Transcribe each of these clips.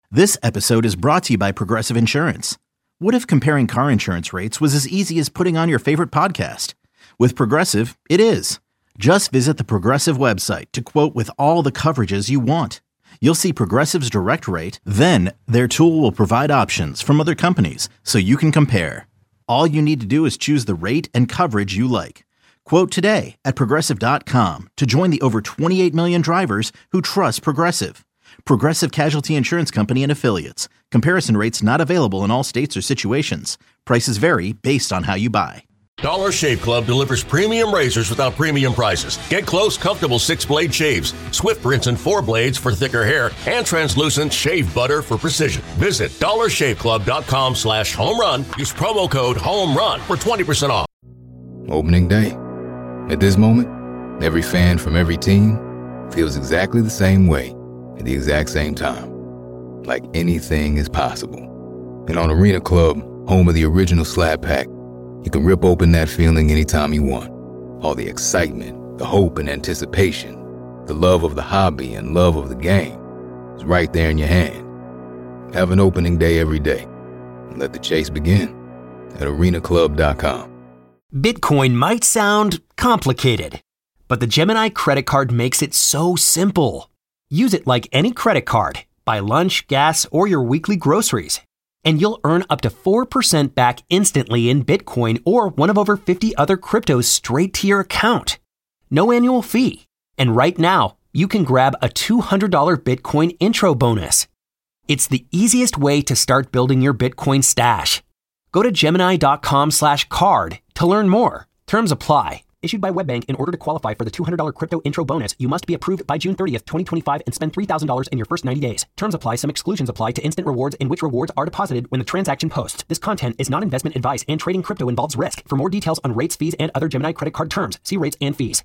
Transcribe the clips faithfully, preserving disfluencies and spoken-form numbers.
This episode is brought to you by Progressive Insurance. What if comparing car insurance rates was as easy as putting on your favorite podcast? With Progressive, it is. Just visit the Progressive website to quote with all the coverages you want. You'll see Progressive's direct rate, then their tool will provide options from other companies so you can compare. All you need to do is choose the rate and coverage you like. Quote today at progressive dot com to join the over twenty-eight million drivers who trust Progressive. Progressive Casualty Insurance Company and Affiliates. Comparison rates not available in all states or situations. Prices vary based on how you buy. Dollar Shave Club delivers premium razors without premium prices. Get close, comfortable six-blade shaves, Swift rinse and four blades for thicker hair, and translucent shave butter for precision. Visit dollar shave club dot com slash home run. Use promo code HOMERUN for twenty percent off. Opening day. At this moment, every fan from every team feels exactly the same way at the exact same time. Like anything is possible. And on Arena Club, home of the original Slab Pack, you can rip open that feeling anytime you want. All the excitement, the hope and anticipation, the love of the hobby and love of the game is right there in your hand. Have an opening day every day. And let the chase begin at arena club dot com. Bitcoin might sound complicated, but the Gemini credit card makes it so simple. Use it like any credit card. Buy lunch, gas, or your weekly groceries, and you'll earn up to four percent back instantly in Bitcoin or one of over fifty other cryptos straight to your account. No annual fee. And right now, you can grab a two hundred dollars Bitcoin intro bonus. It's the easiest way to start building your Bitcoin stash. Go to gemini dot com slash card to learn more. Terms apply. Issued by WebBank. In order to qualify for the two hundred dollars crypto intro bonus, you must be approved by June thirtieth, twenty twenty-five and spend three thousand dollars in your first ninety days. Terms apply. Some exclusions apply to instant rewards in which rewards are deposited when the transaction posts. This content is not investment advice and trading crypto involves risk. For more details on rates, fees, and other Gemini credit card terms, see rates and fees.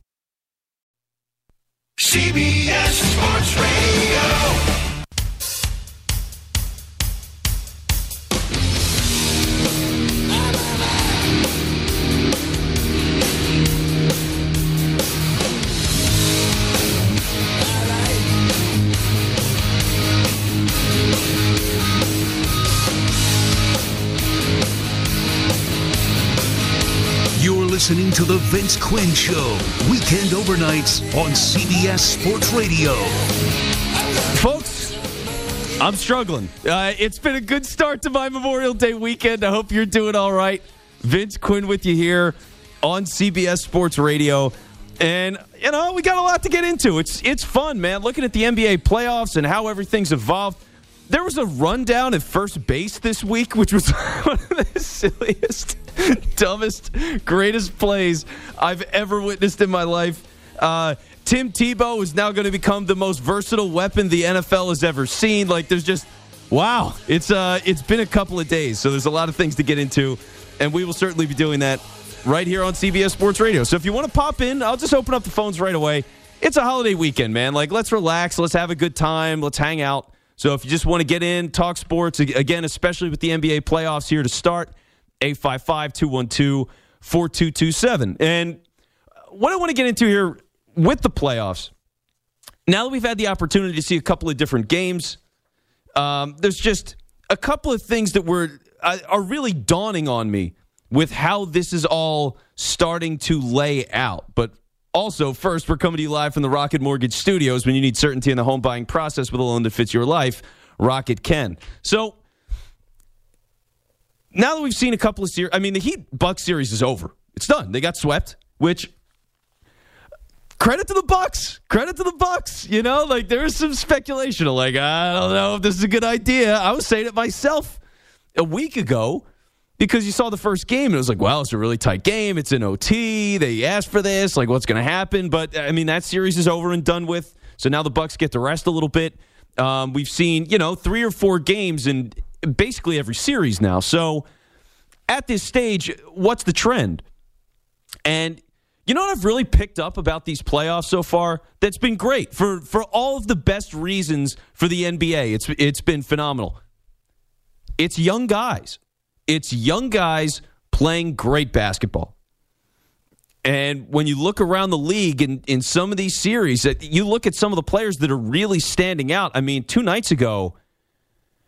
C B S Sports Radio. Listening to The Vince Quinn Show, weekend overnights on C B S Sports Radio. Folks, I'm struggling. Uh, it's been a good start to my Memorial Day weekend. I hope you're doing all right. Vince Quinn with you here on C B S Sports Radio. And, you know, we got a lot to get into. It's, it's fun, man, looking at the N B A playoffs and how everything's evolved. There was a rundown at first base this week, which was one of the silliest, dumbest, greatest plays I've ever witnessed in my life. Uh, Tim Tebow is now going to become the most versatile weapon the N F L has ever seen. Like, there's just, wow. It's uh, it's been a couple of days, so there's a lot of things to get into, and we will certainly be doing that right here on C B S Sports Radio. So if you want to pop in, I'll just open up the phones right away. It's a holiday weekend, man. Like, let's relax. Let's have a good time. Let's hang out. So if you just want to get in, talk sports, again, especially with the N B A playoffs here to start, eight five five, two one two, four two two seven. And what I want to get into here with the playoffs, now that we've had the opportunity to see a couple of different games, um, there's just a couple of things that were uh, are really dawning on me with how this is all starting to lay out. But also, first, we're coming to you live from the Rocket Mortgage Studios. When you need certainty in the home buying process with a loan that fits your life, Rocket can. So, now that we've seen a couple of series, I mean, the Heat-Bucks series is over. It's done. They got swept, which, credit to the Bucks. Credit to the Bucks. You know, like, there is some speculation of, like, I don't know if this is a good idea. I was saying it myself a week ago. Because you saw the first game, and it was like, well, it's a really tight game. It's an O T. They asked for this. Like, what's going to happen? But, I mean, that series is over and done with. So now the Bucks get to rest a little bit. Um, we've seen, you know, three or four games in basically every series now. So at this stage, what's the trend? And you know what I've really picked up about these playoffs so far? That's been great for, for all of the best reasons for the N B A. It's It's been phenomenal. It's young guys. It's young guys playing great basketball. And when you look around the league in, in some of these series, you look at some of the players that are really standing out. I mean, two nights ago,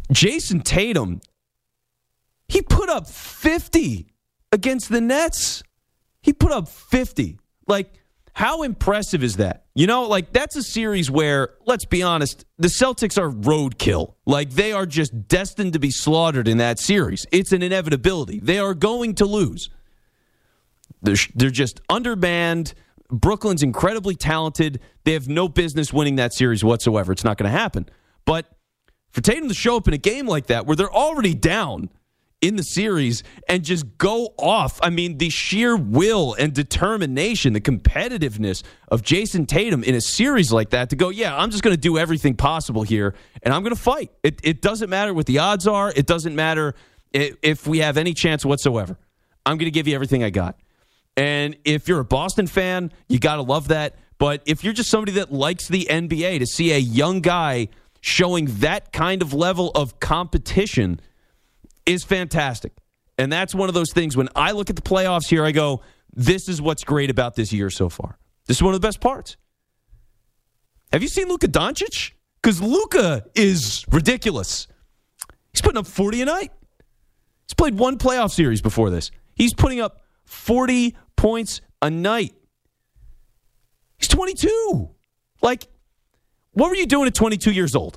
Jason Tatum, he put up fifty against the Nets. He put up fifty. Like, how impressive is that? You know, like, that's a series where, let's be honest, the Celtics are roadkill. Like, they are just destined to be slaughtered in that series. It's an inevitability. They are going to lose. They're, they're just undermanned. Brooklyn's incredibly talented. They have no business winning that series whatsoever. It's not going to happen. But for Tatum to show up in a game like that where they're already down in the series and just go off, I mean, the sheer will and determination, the competitiveness of Jason Tatum in a series like that to go, yeah, I'm just going to do everything possible here, and I'm going to fight. It, it doesn't matter what the odds are. It doesn't matter if, if we have any chance whatsoever. I'm going to give you everything I got. And if you're a Boston fan, you got to love that. But if you're just somebody that likes the N B A, to see a young guy showing that kind of level of competition is fantastic. And that's one of those things when I look at the playoffs here, I go, this is what's great about this year so far. This is one of the best parts. Have you seen Luka Doncic? Because Luka is ridiculous. He's putting up forty a night. He's played one playoff series before this. He's putting up forty points a night. He's twenty-two. Like, what were you doing at twenty-two years old?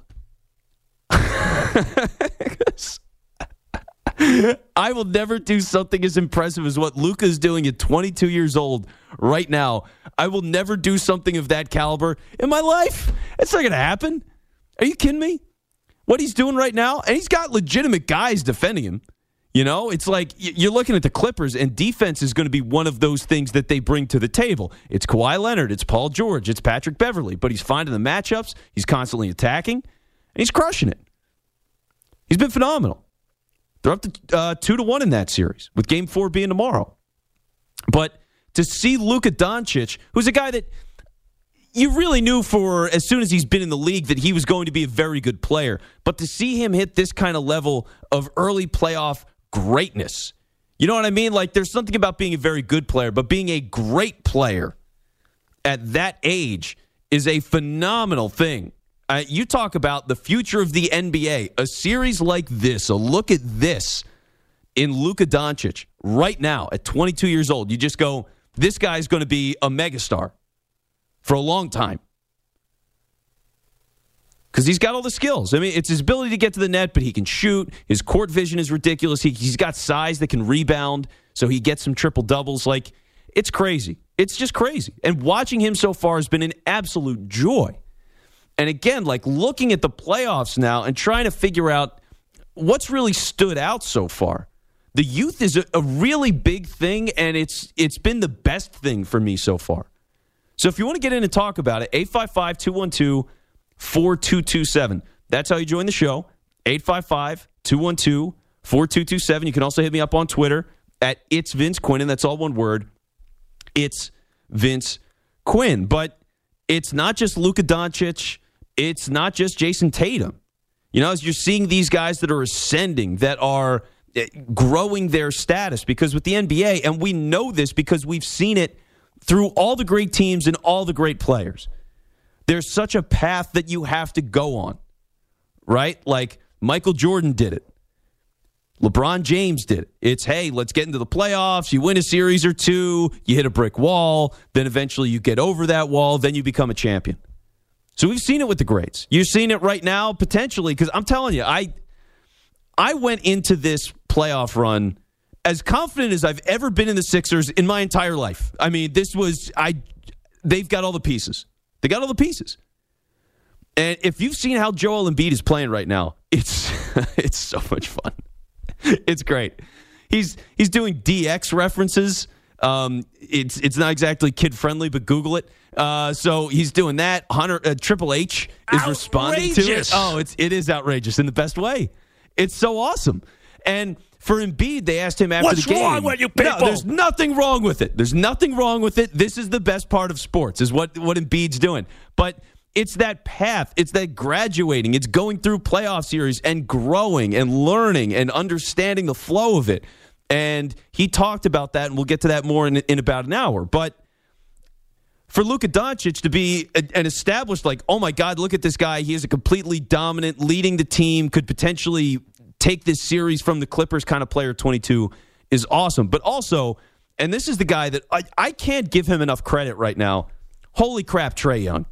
I will never do something as impressive as what Luka is doing at twenty-two years old right now. I will never do something of that caliber in my life. It's not going to happen. Are you kidding me? What he's doing right now, and he's got legitimate guys defending him. You know, it's like you're looking at the Clippers, and defense is going to be one of those things that they bring to the table. It's Kawhi Leonard, it's Paul George, it's Patrick Beverley, but he's finding the matchups, he's constantly attacking, and he's crushing it. He's been phenomenal. They're up to uh, two to one in that series, with Game Four being tomorrow. But to see Luka Doncic, who's a guy that you really knew for as soon as he's been in the league that he was going to be a very good player, but to see him hit this kind of level of early playoff greatness. You know what I mean? Like, there's something about being a very good player, but being a great player at that age is a phenomenal thing. Uh, you talk about the future of the N B A, a series like this, a look at this in Luka Doncic right now at twenty-two years old. You just go, this guy's going to be a megastar for a long time. Because he's got all the skills. I mean, it's his ability to get to the net, but he can shoot. His court vision is ridiculous. He, he's got size that can rebound, so he gets some triple doubles. Like, it's crazy. It's just crazy. And watching him so far has been an absolute joy. And again, like, looking at the playoffs now and trying to figure out what's really stood out so far. The youth is a, a really big thing, and it's it's been the best thing for me so far. So if you want to get in and talk about it, eight five five, two one two, four two two seven. That's how you join the show, eight five five, two one two, four two two seven. You can also hit me up on Twitter at It's Vince Quinn, and that's all one word. It's Vince Quinn. But it's not just Luka Doncic. It's not just Jason Tatum. You know, as you're seeing these guys that are ascending, that are growing their status, because with the N B A, and we know this because we've seen it through all the great teams and all the great players, there's such a path that you have to go on, right? Like Michael Jordan did it. LeBron James did it. It's, hey, let's get into the playoffs. You win a series or two. You hit a brick wall. Then eventually you get over that wall. Then you become a champion. So we've seen it with the greats. You're seeing it right now, potentially, because I'm telling you, I I went into this playoff run as confident as I've ever been in the Sixers in my entire life. I mean, this was, I. they've got all the pieces. They got all the pieces. And if you've seen how Joel Embiid is playing right now, it's it's so much fun. It's great. He's he's doing D X references. Um, it's it's not exactly kid friendly, but Google it. Uh, so he's doing that. Hunter uh, Triple H is outrageous. Responding to it. Oh, it's it is outrageous in the best way. It's so awesome. And for Embiid, they asked him after What's the game. What's wrong with you people? No, there's nothing wrong with it. There's nothing wrong with it. This is the best part of sports, is what what Embiid's doing. But it's that path. It's that graduating. It's going through playoff series and growing and learning and understanding the flow of it. And he talked about that, and we'll get to that more in, in about an hour. But for Luka Doncic to be a, an established, like, oh my God, look at this guy. He is a completely dominant, leading the team, could potentially take this series from the Clippers kind of player, twenty-two, is awesome. But also, and this is the guy that I, I can't give him enough credit right now. Holy crap, Trae Young.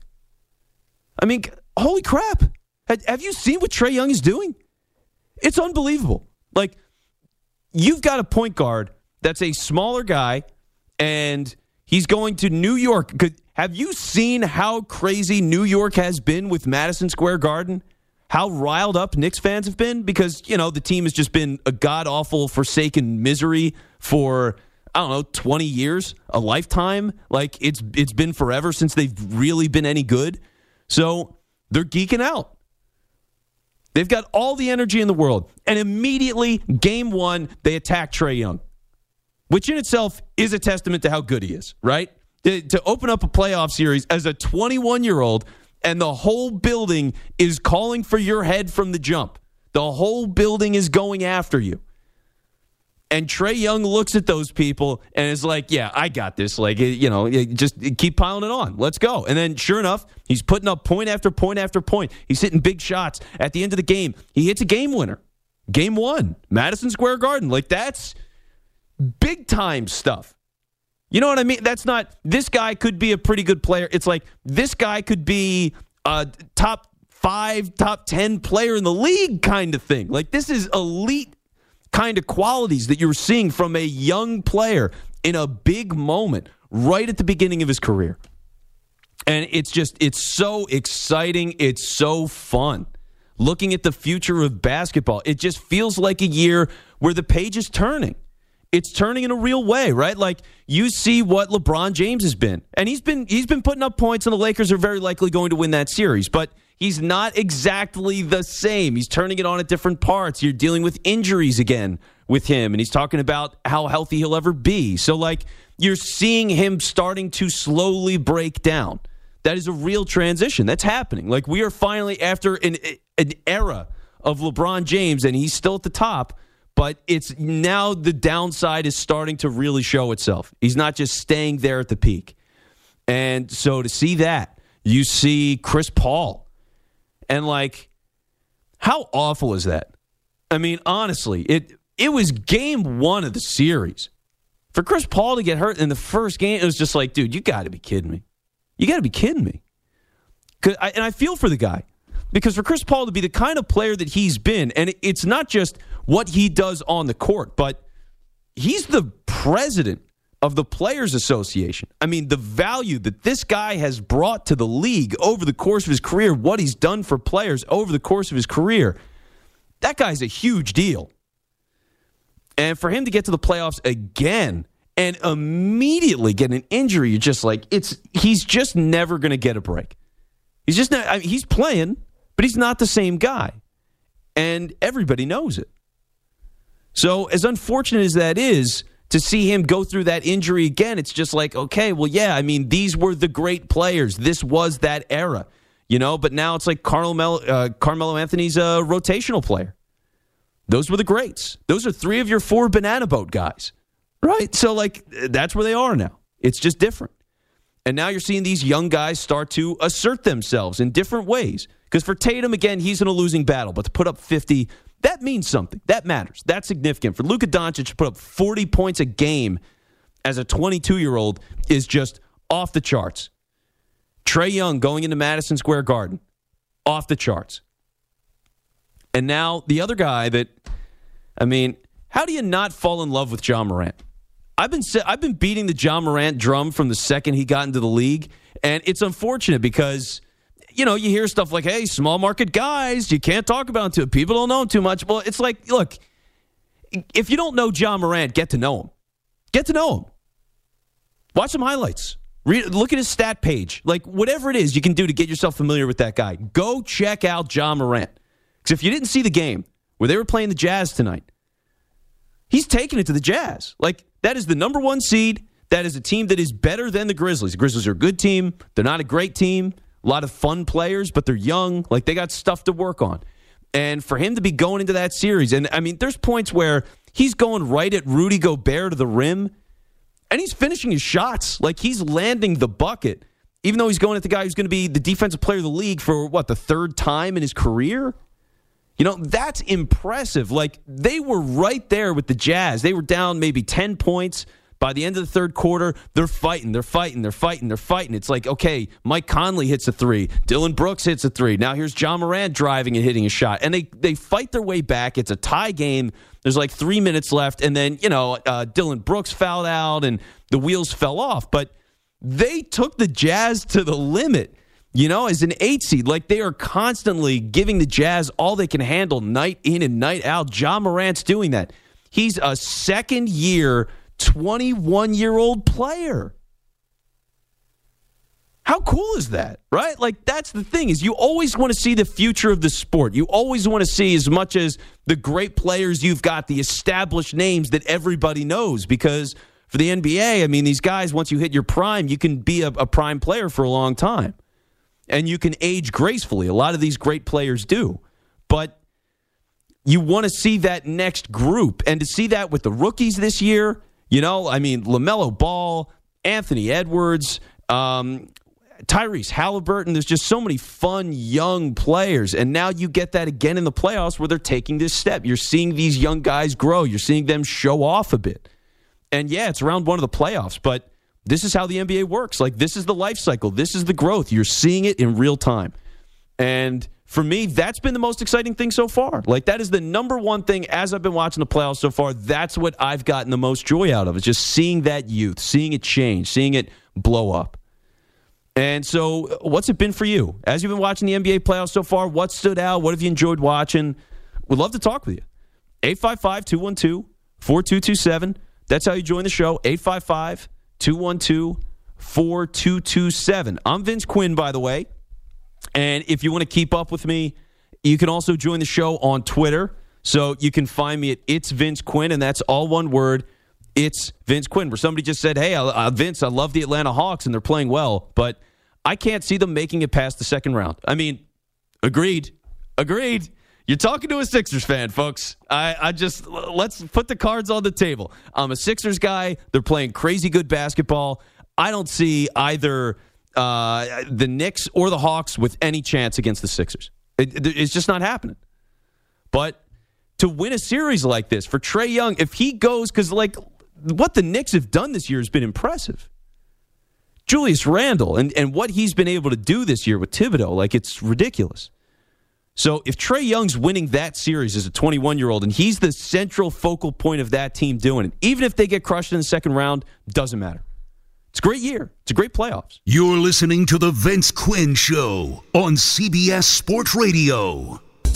I mean, holy crap. Have, have you seen what Trae Young is doing? It's unbelievable. Like, you've got a point guard that's a smaller guy, and he's going to New York. Have you seen how crazy New York has been with Madison Square Garden? How riled up Knicks fans have been? Because, you know, the team has just been a god-awful, forsaken misery for, I don't know, twenty years, a lifetime. Like, it's it's been forever since they've really been any good. So they're geeking out. They've got all the energy in the world. And immediately, game one, they attack Trae Young, which in itself is a testament to how good he is, right? To, to open up a playoff series as a twenty-one-year-old, and the whole building is calling for your head from the jump. The whole building is going after you. And Trae Young looks at those people and is like, yeah, I got this. Like, you know, just keep piling it on. Let's go. And then sure enough, he's putting up point after point after point. He's hitting big shots. At the end of the game, he hits a game winner. Game one, Madison Square Garden. Like, that's big time stuff. You know what I mean? That's not, this guy could be a pretty good player. It's like, this guy could be a top five, top ten player in the league kind of thing. Like, this is elite kind of qualities that you're seeing from a young player in a big moment right at the beginning of his career. And it's just, it's so exciting. It's so fun. Looking at the future of basketball, it just feels like a year where the page is turning. It's turning in a real way, right? Like, you see what LeBron James has been. And he's been he's been putting up points, and the Lakers are very likely going to win that series. But he's not exactly the same. He's turning it on at different parts. You're dealing with injuries again with him, and he's talking about how healthy he'll ever be. So, like, you're seeing him starting to slowly break down. That is a real transition. That's happening. Like, we are finally, after an, an era of LeBron James, and he's still at the top, but it's now the downside is starting to really show itself. He's not just staying there at the peak. And so to see that, you see Chris Paul. And, like, how awful is that? I mean, honestly, it it was game one of the series. For Chris Paul to get hurt in the first game, it was just like, dude, you got to be kidding me. You got to be kidding me. Cause I, and I feel for the guy. Because for Chris Paul to be the kind of player that he's been, and it's not just what he does on the court, but he's the president of the Players Association. I mean, the value that this guy has brought to the league over the course of his career, what he's done for players over the course of his career, that guy's a huge deal. And for him to get to the playoffs again and immediately get an injury, you're just like, it's he's just never going to get a break. He's just not, I mean, he's playing, but he's not the same guy. And everybody knows it. So as unfortunate as that is, to see him go through that injury again, it's just like, okay, well, yeah, I mean, these were the great players. This was that era, you know, but now it's like Carmelo, uh, Carmelo Anthony's a rotational player. Those were the greats. Those are three of your four banana boat guys, right? So, like, that's where they are now. It's just different. And now you're seeing these young guys start to assert themselves in different ways. Because for Tatum, again, he's in a losing battle. But to put up fifty, that means something. That matters. That's significant. For Luka Doncic to put up forty points a game as a twenty-two-year-old is just off the charts. Trae Young going into Madison Square Garden, off the charts. And now the other guy that, I mean, how do you not fall in love with Ja Morant? I've been I've been beating the Ja Morant drum from the second he got into the league, and it's unfortunate because, you know, you hear stuff like, hey, small market guys, you can't talk about him too. People don't know him too much. Well, it's like, look, if you don't know Ja Morant, get to know him. Get to know him. Watch some highlights. Read, look at his stat page. Like, whatever it is you can do to get yourself familiar with that guy, go check out Ja Morant. Because if you didn't see the game where they were playing the Jazz tonight, he's taking it to the Jazz. Like, that is the number one seed. That is a team that is better than the Grizzlies. The Grizzlies are a good team. They're not a great team. A lot of fun players, but they're young. Like, they got stuff to work on. And for him to be going into that series, and, I mean, there's points where he's going right at Rudy Gobert to the rim, and he's finishing his shots. Like, he's landing the bucket. even though he's going at the guy who's going to be the defensive player of the league for, what, the third time in his career? You know, that's impressive. Like, they were right there with the Jazz. They were down maybe ten points. By the end of the third quarter, they're fighting, they're fighting, they're fighting, they're fighting. It's like, okay, Mike Conley hits a three. Dylan Brooks hits a three. Now here's John Morant driving and hitting a shot. And they, they fight their way back. It's a tie game. There's like three minutes left. And then, you know, uh, Dylan Brooks fouled out and the wheels fell off. But they took the Jazz to the limit, you know, as an eight seed. Like, they are constantly giving the Jazz all they can handle night in and night out. John Morant's doing that. He's a second-year twenty-one-year-old player. How cool is that, right? Like, that's the thing, is you always want to see the future of the sport. You always want to see, as much as the great players you've got, the established names that everybody knows, because for the N B A, I mean, these guys, once you hit your prime, you can be a, a prime player for a long time. And you can age gracefully. A lot of these great players do. But you want to see that next group. And to see that with the rookies this year, you know, I mean, LaMelo Ball, Anthony Edwards, um, Tyrese Halliburton. There's just so many fun young players. And now you get that again in the playoffs where they're taking this step. You're seeing these young guys grow. You're seeing them show off a bit. And, yeah, it's round one of the playoffs, but this is how the N B A works. Like, this is the life cycle. This is the growth. You're seeing it in real time. And for me, that's been the most exciting thing so far. Like, that is the number one thing as I've been watching the playoffs so far. That's what I've gotten the most joy out of, is just seeing that youth, seeing it change, seeing it blow up. And so what's it been for you? As you've been watching the N B A playoffs so far, what stood out? What have you enjoyed watching? We'd love to talk with you. eight five five, two one two, four two two seven. That's how you join the show, eight five five, two one two, four two two seven. I'm Vince Quinn, by the way. And if you want to keep up with me, you can also join the show on Twitter. So you can find me at It's Vince Quinn, and that's all one word, It's Vince Quinn, where somebody just said, hey, uh, Vince, I love the Atlanta Hawks, and they're playing well, but I can't see them making it past the second round. I mean, agreed. Agreed. You're talking to a Sixers fan, folks. I, I just, let's put the cards on the table. I'm a Sixers guy. They're playing crazy good basketball. I don't see either uh, the Knicks or the Hawks with any chance against the Sixers. It, it's just not happening. But to win a series like this for Trae Young, if he goes, because like what the Knicks have done this year has been impressive. Julius Randle and, and what he's been able to do this year with Thibodeau, like it's ridiculous. So if Trae Young's winning that series as a twenty-one-year-old and he's the central focal point of that team doing it, even if they get crushed in the second round, doesn't matter. It's a great year. It's a great playoffs. You're listening to The Vince Quinn Show on C B S Sports Radio.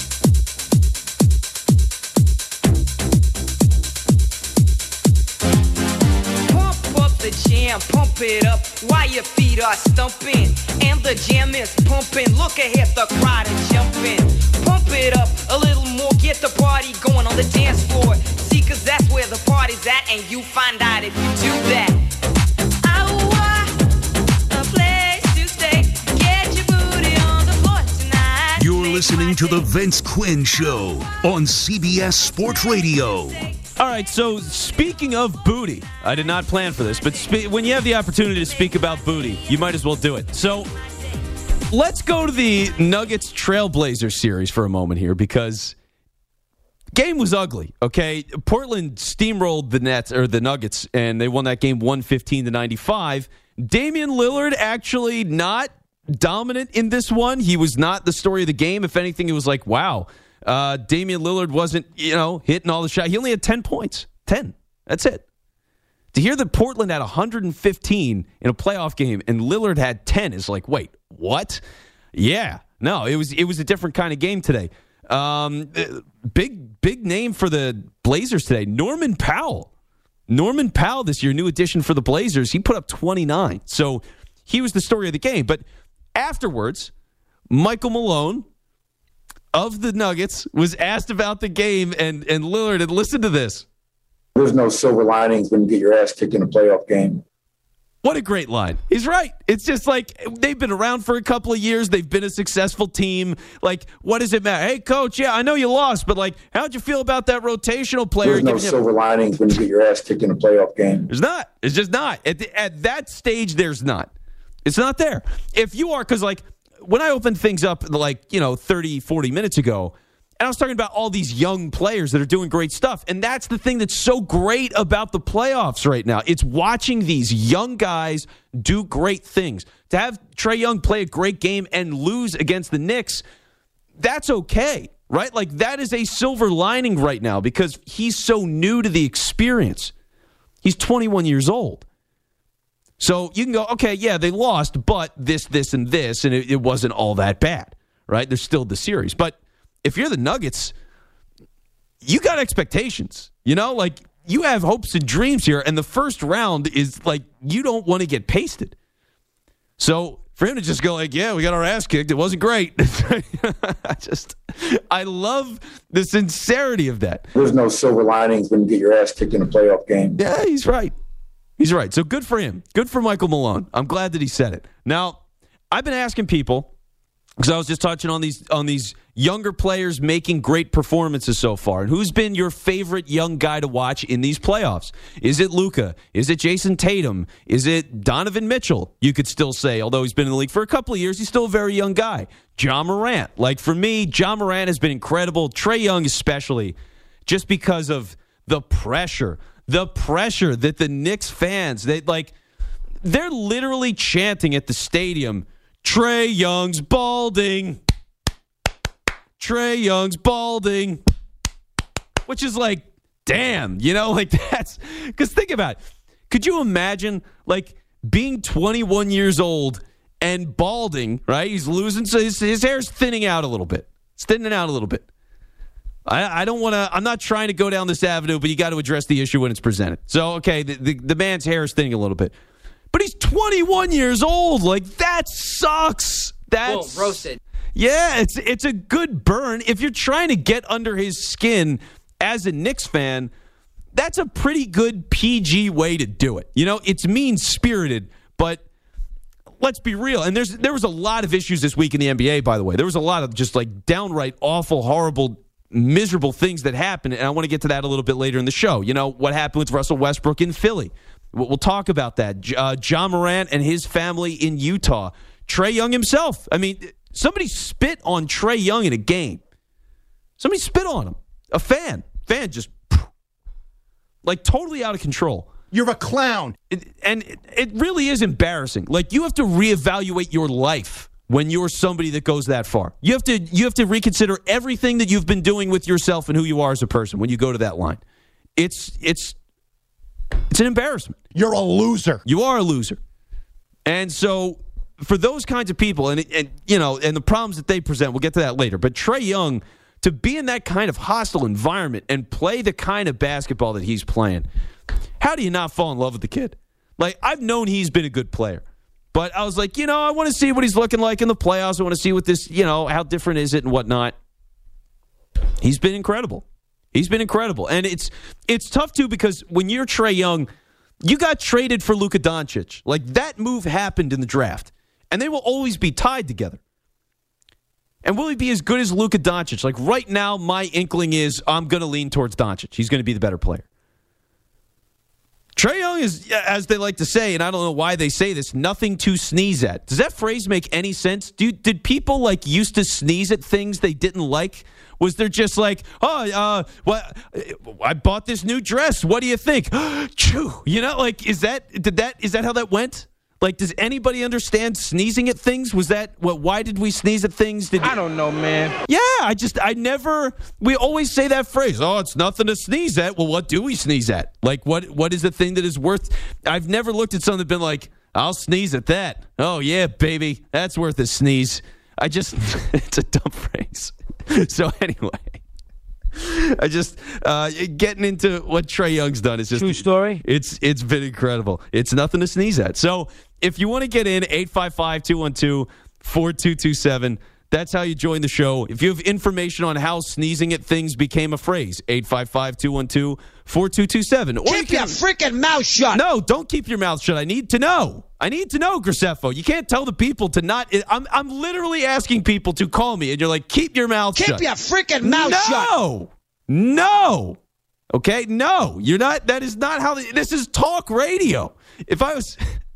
Pump up the jam, pump it up while your feet are stumping. And the jam is pumping. Look ahead, the crowd is jumping. Pump it up a little more, get the party going on the dance floor. See, cause that's where the party's at, and you find out if you do that. You're listening to The Vince Quinn Show on C B S Sports Radio. All right, so speaking of booty, I did not plan for this, but spe- when you have the opportunity to speak about booty, you might as well do it. So let's go to the Nuggets Trailblazers series for a moment here, because game was ugly, okay? Portland steamrolled the Nets or the Nuggets, and they won that game one fifteen to ninety-five. Damian Lillard actually not dominant in this one. He was not the story of the game. If anything, it was like, wow, uh, Damian Lillard wasn't, you know, hitting all the shots. He only had ten points. ten. That's it. To hear that Portland had one hundred fifteen in a playoff game and Lillard had ten is like, wait, what? Yeah. No, it was it was a different kind of game today. Um, big, big name for the Blazers today. Norman Powell. Norman Powell this year, new addition for the Blazers. He put up twenty-nine. So he was the story of the game. But afterwards, Michael Malone of the Nuggets was asked about the game, and, and Lillard had listened to this. There's no silver linings when you get your ass kicked in a playoff game. What a great line. He's right. It's just like they've been around for a couple of years. They've been a successful team. Like, what does it matter? Hey, coach, yeah, I know you lost, but like, how'd you feel about that rotational player? There's no silver you- linings when you get your ass kicked in a playoff game. There's not. It's just not. At, the, at that stage, there's not. It's not there. If you are, because like when I opened things up like, you know, thirty, forty minutes ago, and I was talking about all these young players that are doing great stuff. And that's the thing that's so great about the playoffs right now. It's watching these young guys do great things. To have Trae Young play a great game and lose against the Knicks, that's okay, right? Like that is a silver lining right now because he's so new to the experience. He's twenty-one years old. So you can go, okay, yeah, they lost, but this, this, and this, and it, it wasn't all that bad, right? There's still the series. But if you're the Nuggets, you got expectations, you know, like you have hopes and dreams here. And the first round is like, you don't want to get pasted. So for him to just go like, yeah, we got our ass kicked. It wasn't great. I just, I love the sincerity of that. There's no silver linings when you get your ass kicked in a playoff game. Yeah, he's right. He's right. So good for him. Good for Michael Malone. I'm glad that he said it. Now, I've been asking people, because I was just touching on these on these younger players making great performances so far. And who's been your favorite young guy to watch in these playoffs? Is it Luka? Is it Jason Tatum? Is it Donovan Mitchell? You could still say, although he's been in the league for a couple of years, he's still a very young guy. Ja Morant. Like for me, Ja Morant has been incredible. Trae Young especially, just because of the pressure. The pressure that the Knicks fans, they like, they're literally chanting at the stadium, Trae Young's balding. Trae Young's balding. Which is like, damn, you know, like that's, because think about it. Could you imagine, like, being twenty-one years old and balding, right? He's losing, so his, his hair's thinning out a little bit. It's thinning out a little bit. I, I don't want to, I'm not trying to go down this avenue, but you got to address the issue when it's presented. So, okay, the, the, the man's hair is thinning a little bit. But he's twenty-one years old. Like, that sucks. That's Whoa, roasted. Yeah, it's it's a good burn. If you're trying to get under his skin as a Knicks fan, that's a pretty good P G way to do it. You know, it's mean-spirited, but let's be real. And there's there was a lot of issues this week in the N B A, by the way. There was a lot of just like downright awful, horrible, miserable things that happened, and I want to get to that a little bit later in the show. You know, what happened with Russell Westbrook in Philly. We'll talk about that. Uh, Ja Morant and his family in Utah. Trae Young himself. I mean, somebody spit on Trae Young in a game. Somebody spit on him. A fan. Fan just, like, totally out of control. You're a clown. It, and it, it really is embarrassing. Like, you have to reevaluate your life when you're somebody that goes that far. You have to you have to reconsider everything that you've been doing with yourself and who you are as a person when you go to that line. It's it's it's an embarrassment. You're a loser. You are a loser. And so for those kinds of people, and, and you know, and the problems that they present, we'll get to that later. But Trae Young, to be in that kind of hostile environment and play the kind of basketball that he's playing, how do you not fall in love with the kid? Like, I've known he's been a good player. But I was like, you know, I want to see what he's looking like in the playoffs. I want to see what this, you know, how different is it and whatnot. He's been incredible. He's been incredible. And it's it's tough, too, because when you're Trae Young, you got traded for Luka Doncic. Like, that move happened in the draft. And they will always be tied together. And will he be as good as Luka Doncic? Like, right now, my inkling is I'm going to lean towards Doncic. He's going to be the better player. Trae Young is, as they like to say, and I don't know why they say this, nothing to sneeze at. Does that phrase make any sense? Do, did people, like, used to sneeze at things they didn't like? Was there just like, oh, uh, what? I bought this new dress. What do you think? Choo. You know, like, is that, did that, is that how that went? Like, does anybody understand sneezing at things? Was that, what, why did we sneeze at things? Did, I don't know, man. Yeah, I just, I never, we always say that phrase, oh, it's nothing to sneeze at. Well, what do we sneeze at? Like, what, what is the thing that is worth, I've never looked at something and been like, I'll sneeze at that. Oh, yeah, baby, that's worth a sneeze. I just, it's a dumb phrase. So anyway, I just uh, getting into what Trae Young's done is just true story. It's it's been incredible. It's nothing to sneeze at. So if you want to get in, eight five five, two one two, four two two seven. That's how you join the show. If you have information on how sneezing at things became a phrase, eight five five, two one two, four two two seven. Keep your freaking mouth shut. No, don't keep your mouth shut. I need to know. I need to know, Graceffo. You can't tell the people to not. I'm I'm literally asking people to call me, and you're like, keep your mouth keep shut. Keep your freaking mouth no. shut. No. No. Okay? No. You're not. That is not how. The, this is talk radio. If I was.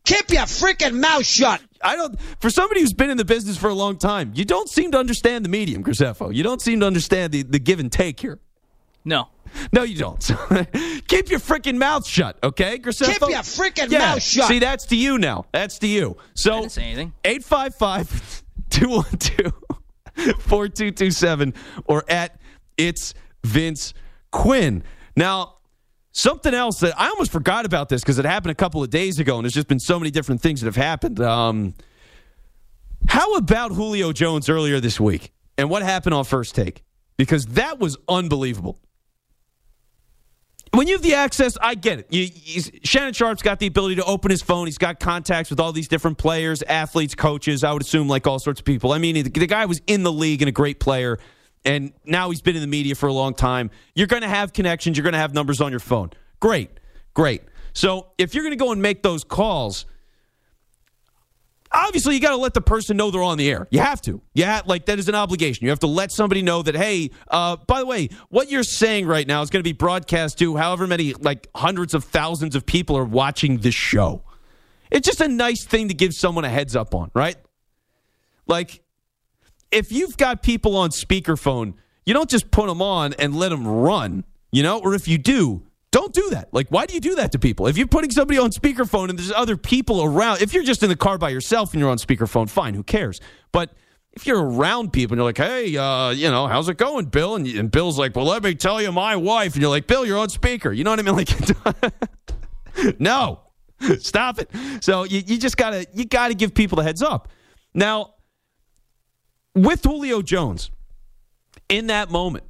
Keep your freaking mouth shut. I don't. For somebody who's been in the business for a long time, you don't seem to understand the medium, Graceffo. You don't seem to understand the, the give and take here. No. No, you don't. Keep your freaking mouth shut, okay, Graceffo? Keep your freaking yeah. mouth shut. See, that's to you now. That's to you. So, I didn't say anything. eight five five, two one two, four two two seven or at It's Vince Quinn. Now, something else that I almost forgot about this because it happened a couple of days ago, and there's just been so many different things that have happened. Um, how about Julio Jones earlier this week and what happened on First Take? Because that was unbelievable. When you have the access, I get it. You, Shannon Sharp's got the ability to open his phone. He's got contacts with all these different players, athletes, coaches, I would assume like all sorts of people. I mean, the, the guy was in the league and a great player, and now he's been in the media for a long time. You're going to have connections. You're going to have numbers on your phone. Great, great. So if you're going to go and make those calls, obviously you got to let the person know they're on the air. You have to. Yeah, like that is an obligation. You have to let somebody know that, hey, uh, by the way, what you're saying right now is going to be broadcast to however many, like hundreds of thousands of people are watching this show. It's just a nice thing to give someone a heads up on, right? Like, if you've got people on speakerphone, you don't just put them on and let them run, you know? Or if you do, don't do that. Like, why do you do that to people? If you're putting somebody on speakerphone and there's other people around, if you're just in the car by yourself and you're on speakerphone, fine, who cares? But if you're around people and you're like, hey, uh, you know, how's it going, Bill? And, and Bill's like, well, let me tell you my wife. And you're like, Bill, you're on speaker. You know what I mean? Like, no, stop it. So you, you just got to you got to give people the heads up. Now, with Julio Jones, in that moment,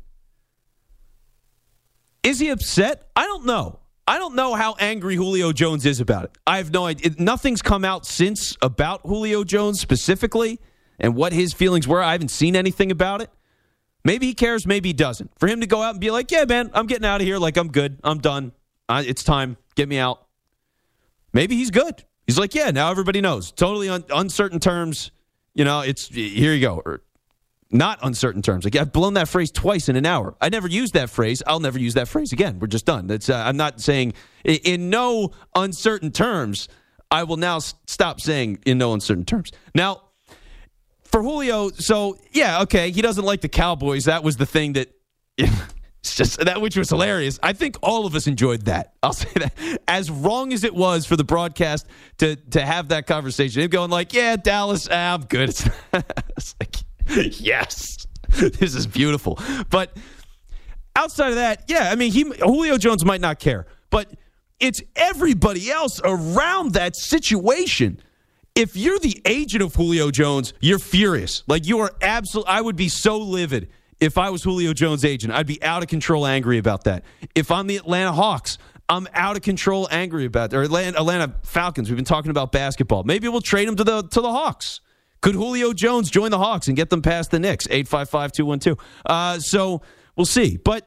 is he upset? I don't know. I don't know how angry Julio Jones is about it. I have no idea. Nothing's come out since about Julio Jones specifically and what his feelings were. I haven't seen anything about it. Maybe he cares, maybe he doesn't. For him to go out and be like, yeah, man, I'm getting out of here. Like, I'm good. I'm done. Uh, it's time. Get me out. Maybe he's good. He's like, yeah, now everybody knows. Totally un- uncertain terms. You know, it's here you go. Or, not uncertain terms. Like, I've blown that phrase twice in an hour. I never used that phrase. I'll never use that phrase again. We're just done. That's, uh, I'm not saying in, in no uncertain terms. I will now s- stop saying in no uncertain terms. Now, for Julio, so, yeah, okay, he doesn't like the Cowboys. That was the thing that, it's just that which was hilarious. I think all of us enjoyed that. I'll say that. As wrong as it was for the broadcast to, to have that conversation, him going like, yeah, Dallas, ah, I'm good. It's, it's like, yes, this is beautiful. But outside of that, yeah, I mean, he, Julio Jones might not care, but it's everybody else around that situation. If you're the agent of Julio Jones, you're furious. Like, you are absolutely, I would be so livid if I was Julio Jones' agent. I'd be out of control angry about that. If I'm the Atlanta Hawks, I'm out of control angry about that. Or Atlanta, Atlanta Falcons, we've been talking about basketball. Maybe we'll trade him to the to the Hawks. Could Julio Jones join the Hawks and get them past the Knicks? eight five five, two one two. Uh, so we'll see. But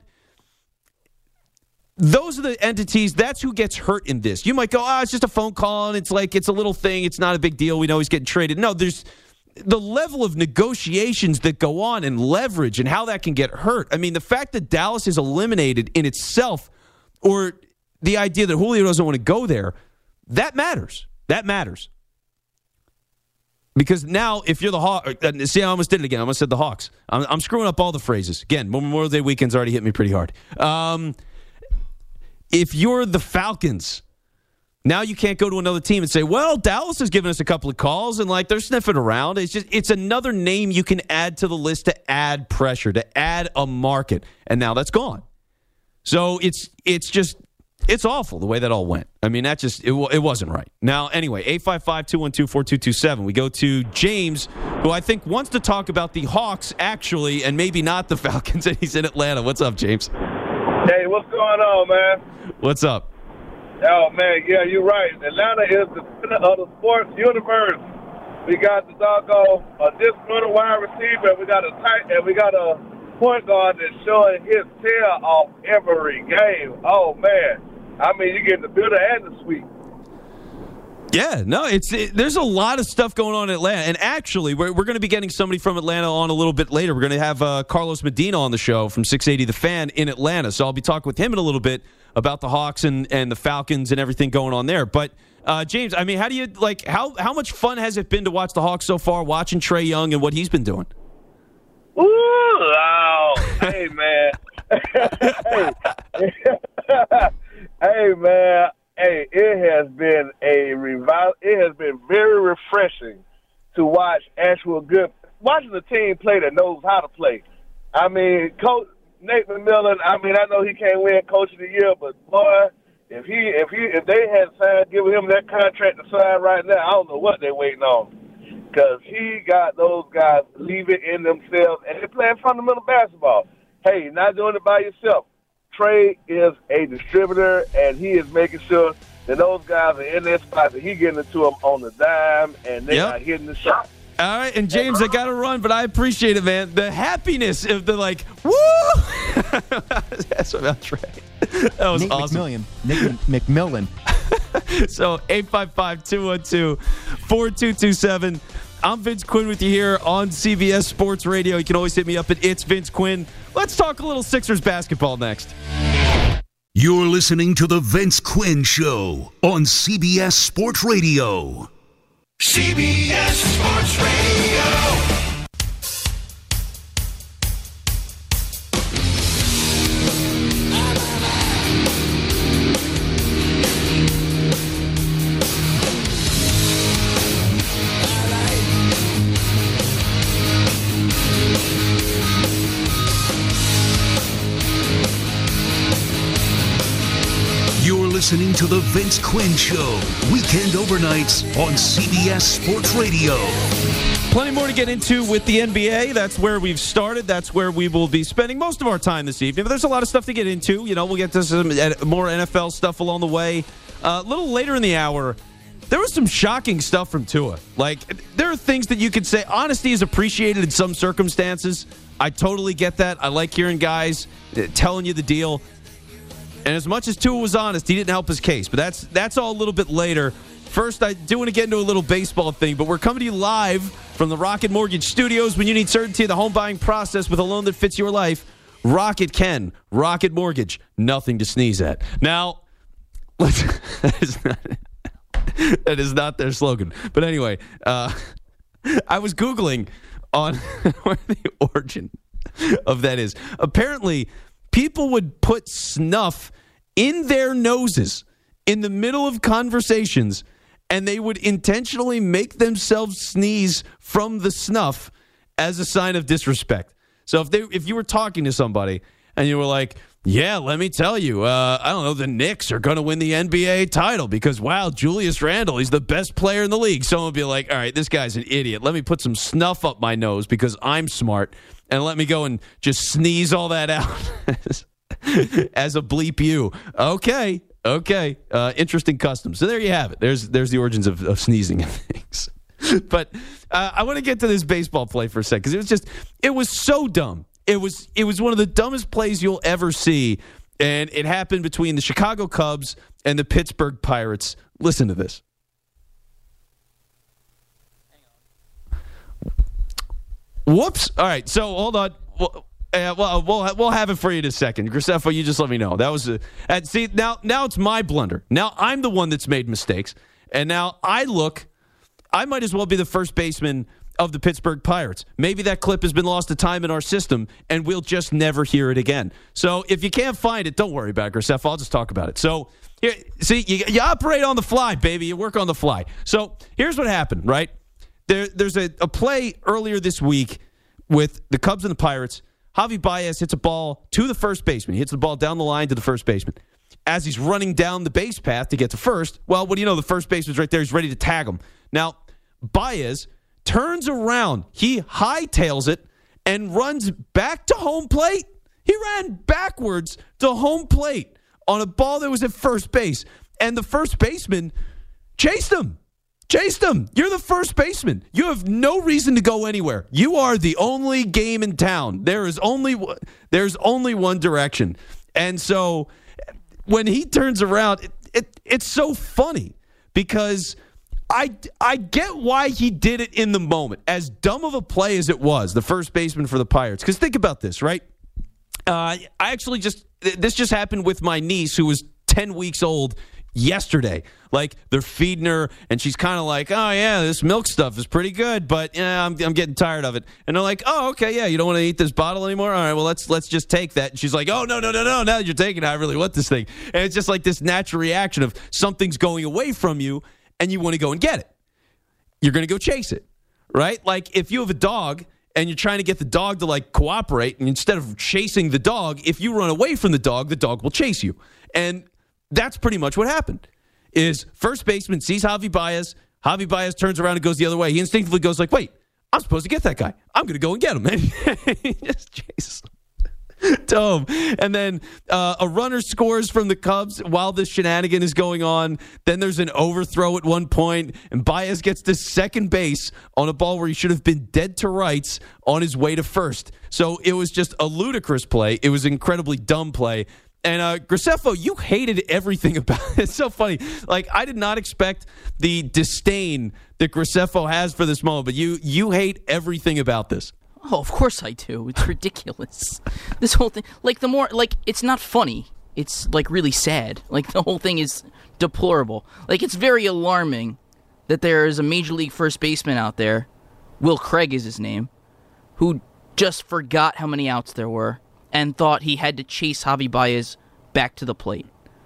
those are the entities. That's who gets hurt in this. You might go, oh, it's just a phone call, and it's like it's a little thing. It's not a big deal. We know he's getting traded. No, there's the level of negotiations that go on and leverage and how that can get hurt. I mean, the fact that Dallas is eliminated in itself, or the idea that Julio doesn't want to go there, that matters. That matters. Because now, if you're the Hawks, see, I almost did it again. I almost said the Hawks. I'm, I'm screwing up all the phrases. Again, Memorial Day weekend's already hit me pretty hard. Um, if you're the Falcons, now you can't go to another team and say, well, Dallas has given us a couple of calls, and like they're sniffing around. It's just it's another name you can add to the list to add pressure, to add a market, and now that's gone. So it's it's just it's awful the way that all went. I mean, that just, it, it wasn't right. Now, anyway, eight five five, two one two, four two two seven. We go to James, who I think wants to talk about the Hawks, actually, and maybe not the Falcons, and he's in Atlanta. What's up, James? Hey, what's going on, man? What's up? Oh, man, yeah, you're right. Atlanta is the center of the sports universe. We got the doggone uh, disgruntled wide receiver, we got a tight, and we got a point guard that's showing his tail off every game. Oh, man. I mean, you get the bitter and the sweet. Yeah, no, it's it, there's a lot of stuff going on in Atlanta. And actually, we're, we're going to be getting somebody from Atlanta on a little bit later. We're going to have uh, Carlos Medina on the show from six eighty The Fan in Atlanta. So I'll be talking with him in a little bit about the Hawks and, and the Falcons and everything going on there. But Uh, James, I mean, how do you like? How how much fun has it been to watch the Hawks so far? Watching Trae Young and what he's been doing. Ooh, oh, hey man, hey, hey man, hey, it has been a revival. It has been very refreshing to watch actual good, watching the team play that knows how to play. I mean, Coach Nate McMillan. I mean, I know he can't win Coach of the Year, but boy, if he, if he, if they had signed, given him that contract to sign right now, I don't know what they're waiting on. Because he got those guys believing in themselves, and they're playing fundamental basketball. Hey, you're not doing it by yourself. Trae is a distributor, and he is making sure that those guys are in their spots, and he getting it to them on the dime, and they're Yep. not hitting the shot. All right, and James, I got to run, but I appreciate it, man. The happiness of the, like, woo! That's about Trae. That was Nate awesome. McMillan. Nick McMillan. So, eight five five, two one two, four two two seven. I'm Vince Quinn with you here on C B S Sports Radio. You can always hit me up at It's Vince Quinn. Let's talk a little Sixers basketball next. You're listening to The Vince Quinn Show on C B S Sports Radio. C B S Sports Radio. Listening to The Vince Quinn Show, weekend overnights on C B S Sports Radio. Plenty more to get into with the N B A. That's where we've started. That's where we will be spending most of our time this evening. But there's a lot of stuff to get into. You know, we'll get to some more N F L stuff along the way. Uh, a little later in the hour, there was some shocking stuff from Tua. Like, there are things that you could say, honesty is appreciated in some circumstances. I totally get that. I like hearing guys telling you the deal. And as much as Tua was honest, he didn't help his case. But that's that's all a little bit later. First, I do want to get into a little baseball thing, but we're coming to you live from the Rocket Mortgage Studios. When you need certainty of the home buying process with a loan that fits your life, Rocket can. Rocket Mortgage, nothing to sneeze at. Now, let's, that, is not, that is not their slogan. But anyway, uh, I was Googling on where the origin of that is. Apparently, people would put snuff in their noses in the middle of conversations, and they would intentionally make themselves sneeze from the snuff as a sign of disrespect. So if they, if you were talking to somebody and you were like, yeah, let me tell you, uh, I don't know, the Knicks are going to win the N B A title because, wow, Julius Randle, he's the best player in the league. Someone would be like, all right, this guy's an idiot. Let me put some snuff up my nose because I'm smart, and let me go and just sneeze all that out as a bleep you. Okay, okay. Uh, interesting custom. So there you have it. There's there's the origins of, of sneezing and things. But uh, I want to get to this baseball play for a second because it was just, it was so dumb. It was it was one of the dumbest plays you'll ever see, and it happened between the Chicago Cubs and the Pittsburgh Pirates. Listen to this. Whoops. All right, so hold on. Well, uh, well, we'll we'll have it for you in a second. Graceffa, you just let me know. That was a, and see now now it's my blunder. Now I'm the one that's made mistakes, and now I look. I might as well be the first baseman of the Pittsburgh Pirates. Maybe that clip has been lost to time in our system, and we'll just never hear it again. So if you can't find it, don't worry about it, Graceffa. I'll just talk about it. So here, see, you, you operate on the fly, baby. You work on the fly. So here's what happened, right? There, there's a, a play earlier this week with the Cubs and the Pirates. Javi Baez hits a ball to the first baseman. He hits the ball down the line to the first baseman. As he's running down the base path to get to first, well, what do you know? The first baseman's right there. He's ready to tag him. Now, Baez turns around. He hightails it and runs back to home plate. He ran backwards to home plate on a ball that was at first base. And the first baseman chased him. Chased him. You're the first baseman. You have no reason to go anywhere. You are the only game in town. There is only there's only one direction. And so when he turns around, it, it it's so funny because I, I get why he did it in the moment. As dumb of a play as it was, the first baseman for the Pirates. Because think about this, right? Uh, I actually just, this just happened with my niece who was ten weeks old yesterday. Like, they're feeding her, and she's kind of like, oh, yeah, this milk stuff is pretty good, but yeah, I'm, I'm getting tired of it. And they're like, oh, okay, yeah, you don't want to eat this bottle anymore? All right, well, let's let's just take that. And she's like, oh, no, no, no, no, now that you're taking it, I really want this thing. And it's just like this natural reaction of something's going away from you, and you want to go and get it. You're going to go chase it, right? Like, if you have a dog and you're trying to get the dog to, like, cooperate, and instead of chasing the dog, if you run away from the dog, the dog will chase you. And that's pretty much what happened. Is first baseman sees Javi Baez. Javi Baez turns around and goes the other way. He instinctively goes like, wait, I'm supposed to get that guy. I'm going to go and get him. And he just chases him. And then uh, a runner scores from the Cubs while this shenanigan is going on. Then there's an overthrow at one point, and Baez gets to second base on a ball where he should have been dead to rights on his way to first. So it was just a ludicrous play. It was an incredibly dumb play. And uh, Graceffo, you hated everything about it. It's so funny. Like, I did not expect the disdain that Graceffo has for this moment, but you you hate everything about this. Oh, of course I do. It's ridiculous. This whole thing, like, the more, like, it's not funny. It's, like, really sad. Like, the whole thing is deplorable. Like, it's very alarming that there is a Major League first baseman out there, Will Craig is his name, who just forgot how many outs there were and thought he had to chase Javi Baez back to the plate.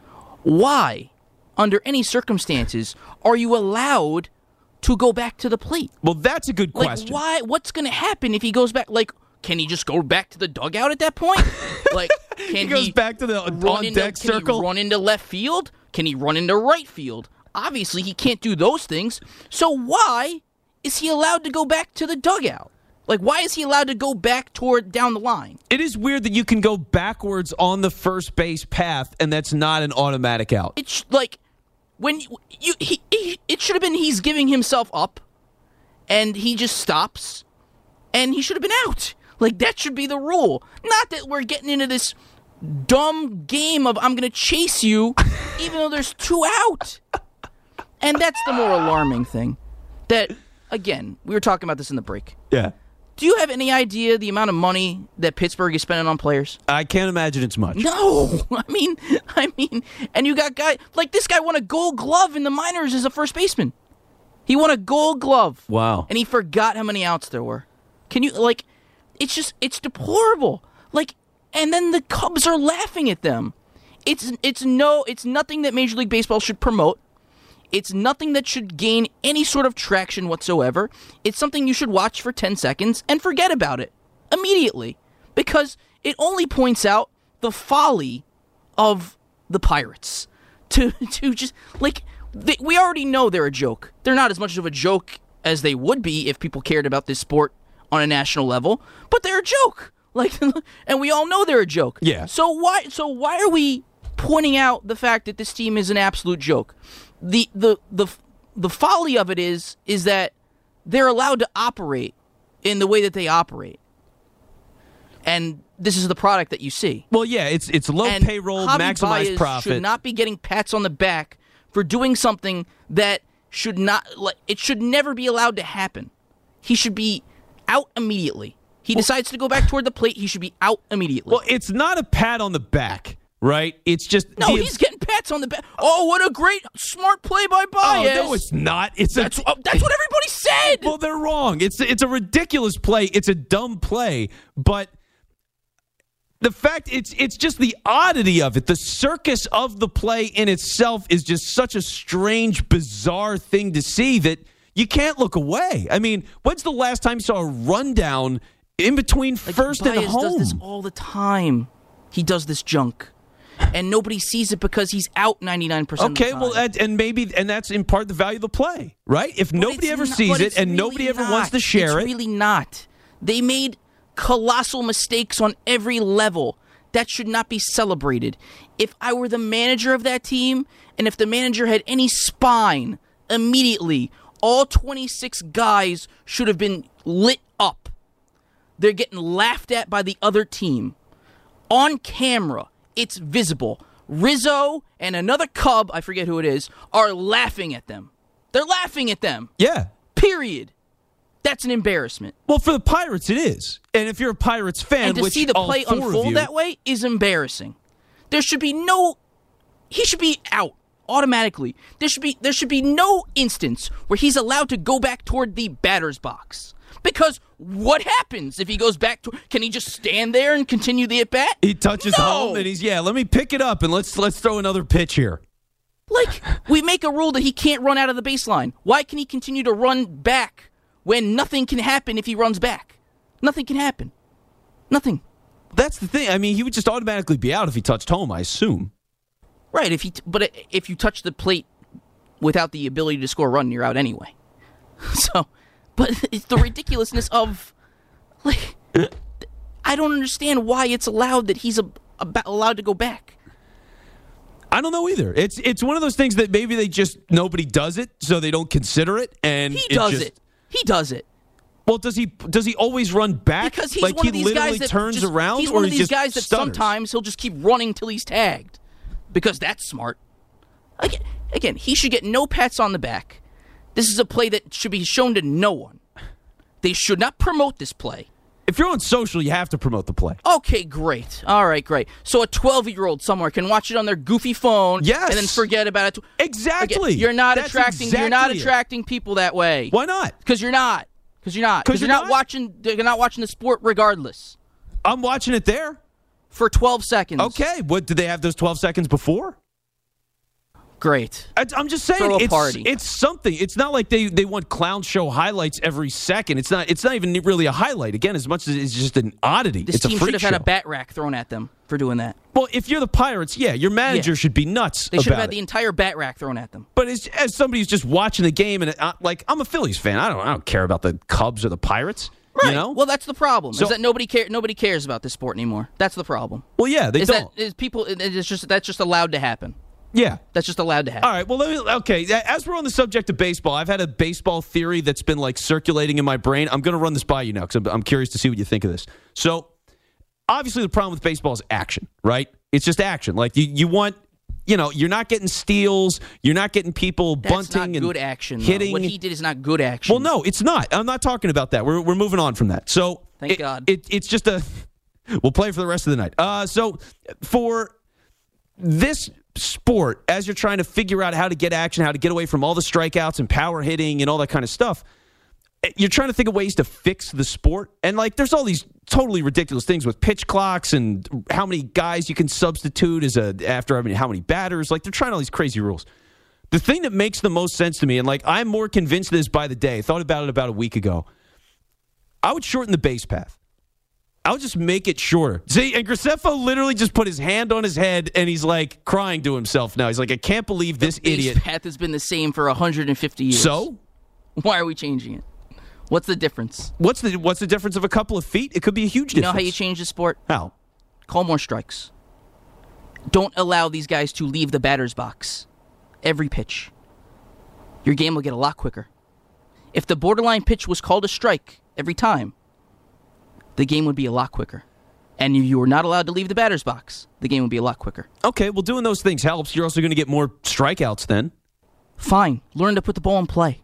Why, under any circumstances, are you allowed to go back to the plate? Well, that's a good like, question. Why? What's going to happen if he goes back? Like, can he just go back to the dugout at that point? Like, can he goes he back to the on-deck circle? Can he run into left field? Can he run into right field? Obviously, he can't do those things. So why is he allowed to go back to the dugout? Like, why is he allowed to go back toward down the line? It is weird that you can go backwards on the first base path, and that's not an automatic out. It's like when you, you he, he it should have been he's giving himself up, and he just stops, and he should have been out. Like, that should be the rule. Not that we're getting into this dumb game of I'm going to chase you, even though there's two out. And that's the more alarming thing. That, again, we were talking about this in the break. Yeah. Do you have any idea the amount of money that Pittsburgh is spending on players? I can't imagine it's much. No, I mean, I mean, and you got guys like this guy won a Gold Glove in the minors as a first baseman. He won a Gold Glove. Wow. And he forgot how many outs there were. Can you like? It's just it's deplorable. Like, and then the Cubs are laughing at them. It's it's no, it's nothing that Major League Baseball should promote. It's nothing that should gain any sort of traction whatsoever. It's something you should watch for ten seconds and forget about it immediately because it only points out the folly of the Pirates. To to just, like, they, we already know they're a joke. They're not as much of a joke as they would be if people cared about this sport on a national level, but they're a joke. Like, and we all know they're a joke. Yeah. So why so why are we pointing out the fact that this team is an absolute joke? The the the the folly of it is is that they're allowed to operate in the way that they operate, and this is the product that you see. Well, yeah, it's it's low and payroll, Javi maximize Baez profit. Should not be getting pats on the back for doing something that should not. Like, it should never be allowed to happen. He should be out immediately. He well, decides to go back toward the plate. He should be out immediately. Well, it's not a pat on the back. Right? It's just... No, the, he's getting pats on the back. Oh, what a great, smart play by Baez. Oh, no, it's not. It's That's, a, uh, that's what everybody said. Well, they're wrong. It's, it's a ridiculous play. It's a dumb play. But the fact, it's it's just the oddity of it. The circus of the play in itself is just such a strange, bizarre thing to see that you can't look away. I mean, when's the last time you saw a rundown in between like first Baez and home? Baez does this all the time. He does this junk. And nobody sees it because he's out ninety-nine percent okay, of the time. well, and maybe, and that's in part the value of the play, right? If but nobody ever not, sees it and really nobody ever not. wants to share it's it. It's really not. They made colossal mistakes on every level. That should not be celebrated. If I were the manager of that team, and if the manager had any spine, immediately, all twenty-six guys should have been lit up. They're getting laughed at by the other team. On camera. It's visible. Rizzo and another Cub, I forget who it is, are laughing at them. They're laughing at them. Yeah. Period. That's an embarrassment. Well, for the Pirates, it is. And if you're a Pirates fan, and to which see the all play four unfold of you, that way is embarrassing. There should be no... He should be out. automatically. There should be there should be no instance where he's allowed to go back toward the batter's box. Because what happens if he goes back to? Can he just stand there and continue the at bat? He touches no! home and he's yeah. Let me pick it up and let's let's throw another pitch here. Like we make a rule that he can't run out of the baseline. Why can he continue to run back when nothing can happen if he runs back? Nothing can happen. Nothing. That's the thing. I mean, he would just automatically be out if he touched home, I assume. Right. If he, t- but if you touch the plate without the ability to score a run, you're out anyway. So, but it's the ridiculousness of, like, I don't understand why it's allowed that he's a, a, allowed to go back. I don't know either. It's it's one of those things that maybe they just nobody does it, so they don't consider it. And he it does just, it. He does it. Well, does he does he always run back? Because he's like one he of these literally guys that turns just, around, he's or one of he these just guys that stutters? sometimes he'll just keep running till he's tagged, because that's smart. Again, again, he should get no pats on the back. This is a play that should be shown to no one. They should not promote this play. If you're on social, you have to promote the play. Okay, great. All right, great. So a twelve-year-old somewhere can watch it on their goofy phone, yes, and then forget about it. Exactly. Again, you're not That's attracting. Exactly you're not it. attracting people that way. Why not? Because you're not. Because you're not. Because you're, you're not, not watching. You're not watching the sport regardless. I'm watching it there for twelve seconds. Okay. What did they have those twelve seconds before? Great. I, I'm just saying, Throw a it's, party. it's something. It's not like they, they want clown show highlights every second. It's not. It's not even really a highlight. Again, as much as it's just an oddity. This it's team a freak should have show. had a bat rack thrown at them for doing that. Well, if you're the Pirates, yeah, your manager Yeah. should be nuts. They should have about had it. the entire bat rack thrown at them. But as, as somebody who's just watching the game, and uh, like I'm a Phillies fan, I don't I don't care about the Cubs or the Pirates. Right. You know? Well, that's the problem. So- is that nobody care? Nobody cares about this sport anymore. That's the problem. Well, yeah, they is don't. That, is people? It's just that's just allowed to happen. Yeah. That's just allowed to happen. All right. Well, let me, okay. As we're on the subject of baseball, I've had a baseball theory that's been like circulating in my brain. I'm going to run this by you now because I'm, I'm curious to see what you think of this. So, obviously, the problem with baseball is action, right? It's just action. Like you, you want, you know, you're not getting steals, you're not getting people That's bunting not and good action. Though. hitting. What he did is not good action. Well, no, it's not. I'm not talking about that. We're we're moving on from that. So, Thank it, God. It, it's just a. We'll play for the rest of the night. Uh, so for this sport, as you're trying to figure out how to get action, how to get away from all the strikeouts and power hitting and all that kind of stuff, you're trying to think of ways to fix the sport. And like, there's all these totally ridiculous things with pitch clocks and how many guys you can substitute as a after I mean how many batters. Like, they're trying all these crazy rules. The thing that makes the most sense to me, and like I'm more convinced of this by the day, I thought about it about a week ago. I would shorten the base path. I would just make it shorter. See, and Graceffo literally just put his hand on his head, and he's like crying to himself now. He's like, I can't believe this the idiot. base path has been the same for one hundred fifty years. So? Why are we changing it? What's the difference? What's the what's the difference of a couple of feet? It could be a huge You difference. know how you change the sport? How? Call more strikes. Don't allow these guys to leave the batter's box every pitch. Your game will get a lot quicker. If the borderline pitch was called a strike every time, the game would be a lot quicker. And if you were not allowed to leave the batter's box, the game would be a lot quicker. Okay, well, doing those things helps. You're also going to get more strikeouts then. Fine. Learn to put the ball in play.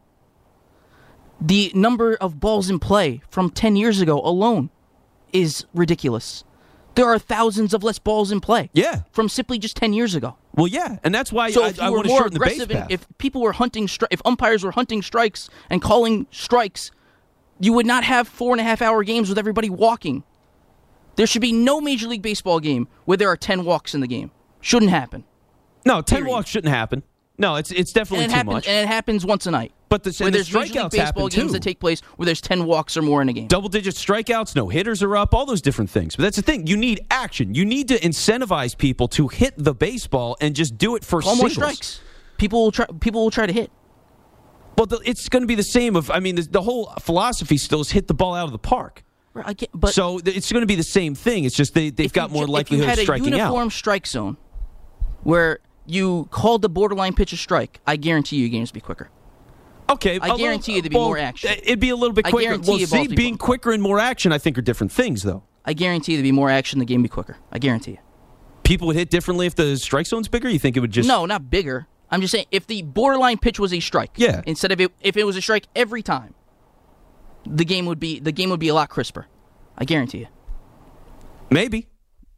The number of balls in play from ten years ago alone is ridiculous. There are thousands of less balls in play. Yeah. From simply just ten years ago. Well, yeah, and that's why So I, if you I were want to more shorten the base aggressive, and path. if people were hunting, stri- if umpires were hunting strikes and calling strikes, you would not have four and a half hour games with everybody walking. There should be no Major League Baseball game where there are ten walks in the game. Shouldn't happen. No, ten Period. walks shouldn't happen. No, it's it's definitely And it too happens, much. and it happens once a night. But the, where and the there's Major League strikeouts Baseball happen games too. that take place where there's ten walks or more in a game. Double-digit strikeouts, no hitters are up, all those different things. But that's the thing. You need action. You need to incentivize people to hit the baseball and just do it for Call more singles. strikes. People will try. People will try to hit. Well, the, it's going to be the same. Of I mean, the, the whole philosophy still is hit the ball out of the park. Right, I get, but so th- it's going to be the same thing. It's just they they've if got you more ju- likelihood of If you had striking a uniform out. strike zone where you called the borderline pitch a strike, I guarantee you games would be quicker. Okay, I a guarantee little, you there'd be well, more action. It'd be a little bit I quicker. guarantee Well, you see, balls be being quicker. quicker and more action, I think, are different things, though. I guarantee there'd be more action. The game would be quicker. I guarantee you. People would hit differently if the strike zone's bigger. You think it would just No, not bigger. I'm just saying if the borderline pitch was a strike, Yeah. instead of it, if it was a strike every time, the game would be the game would be a lot crisper. I guarantee you. Maybe.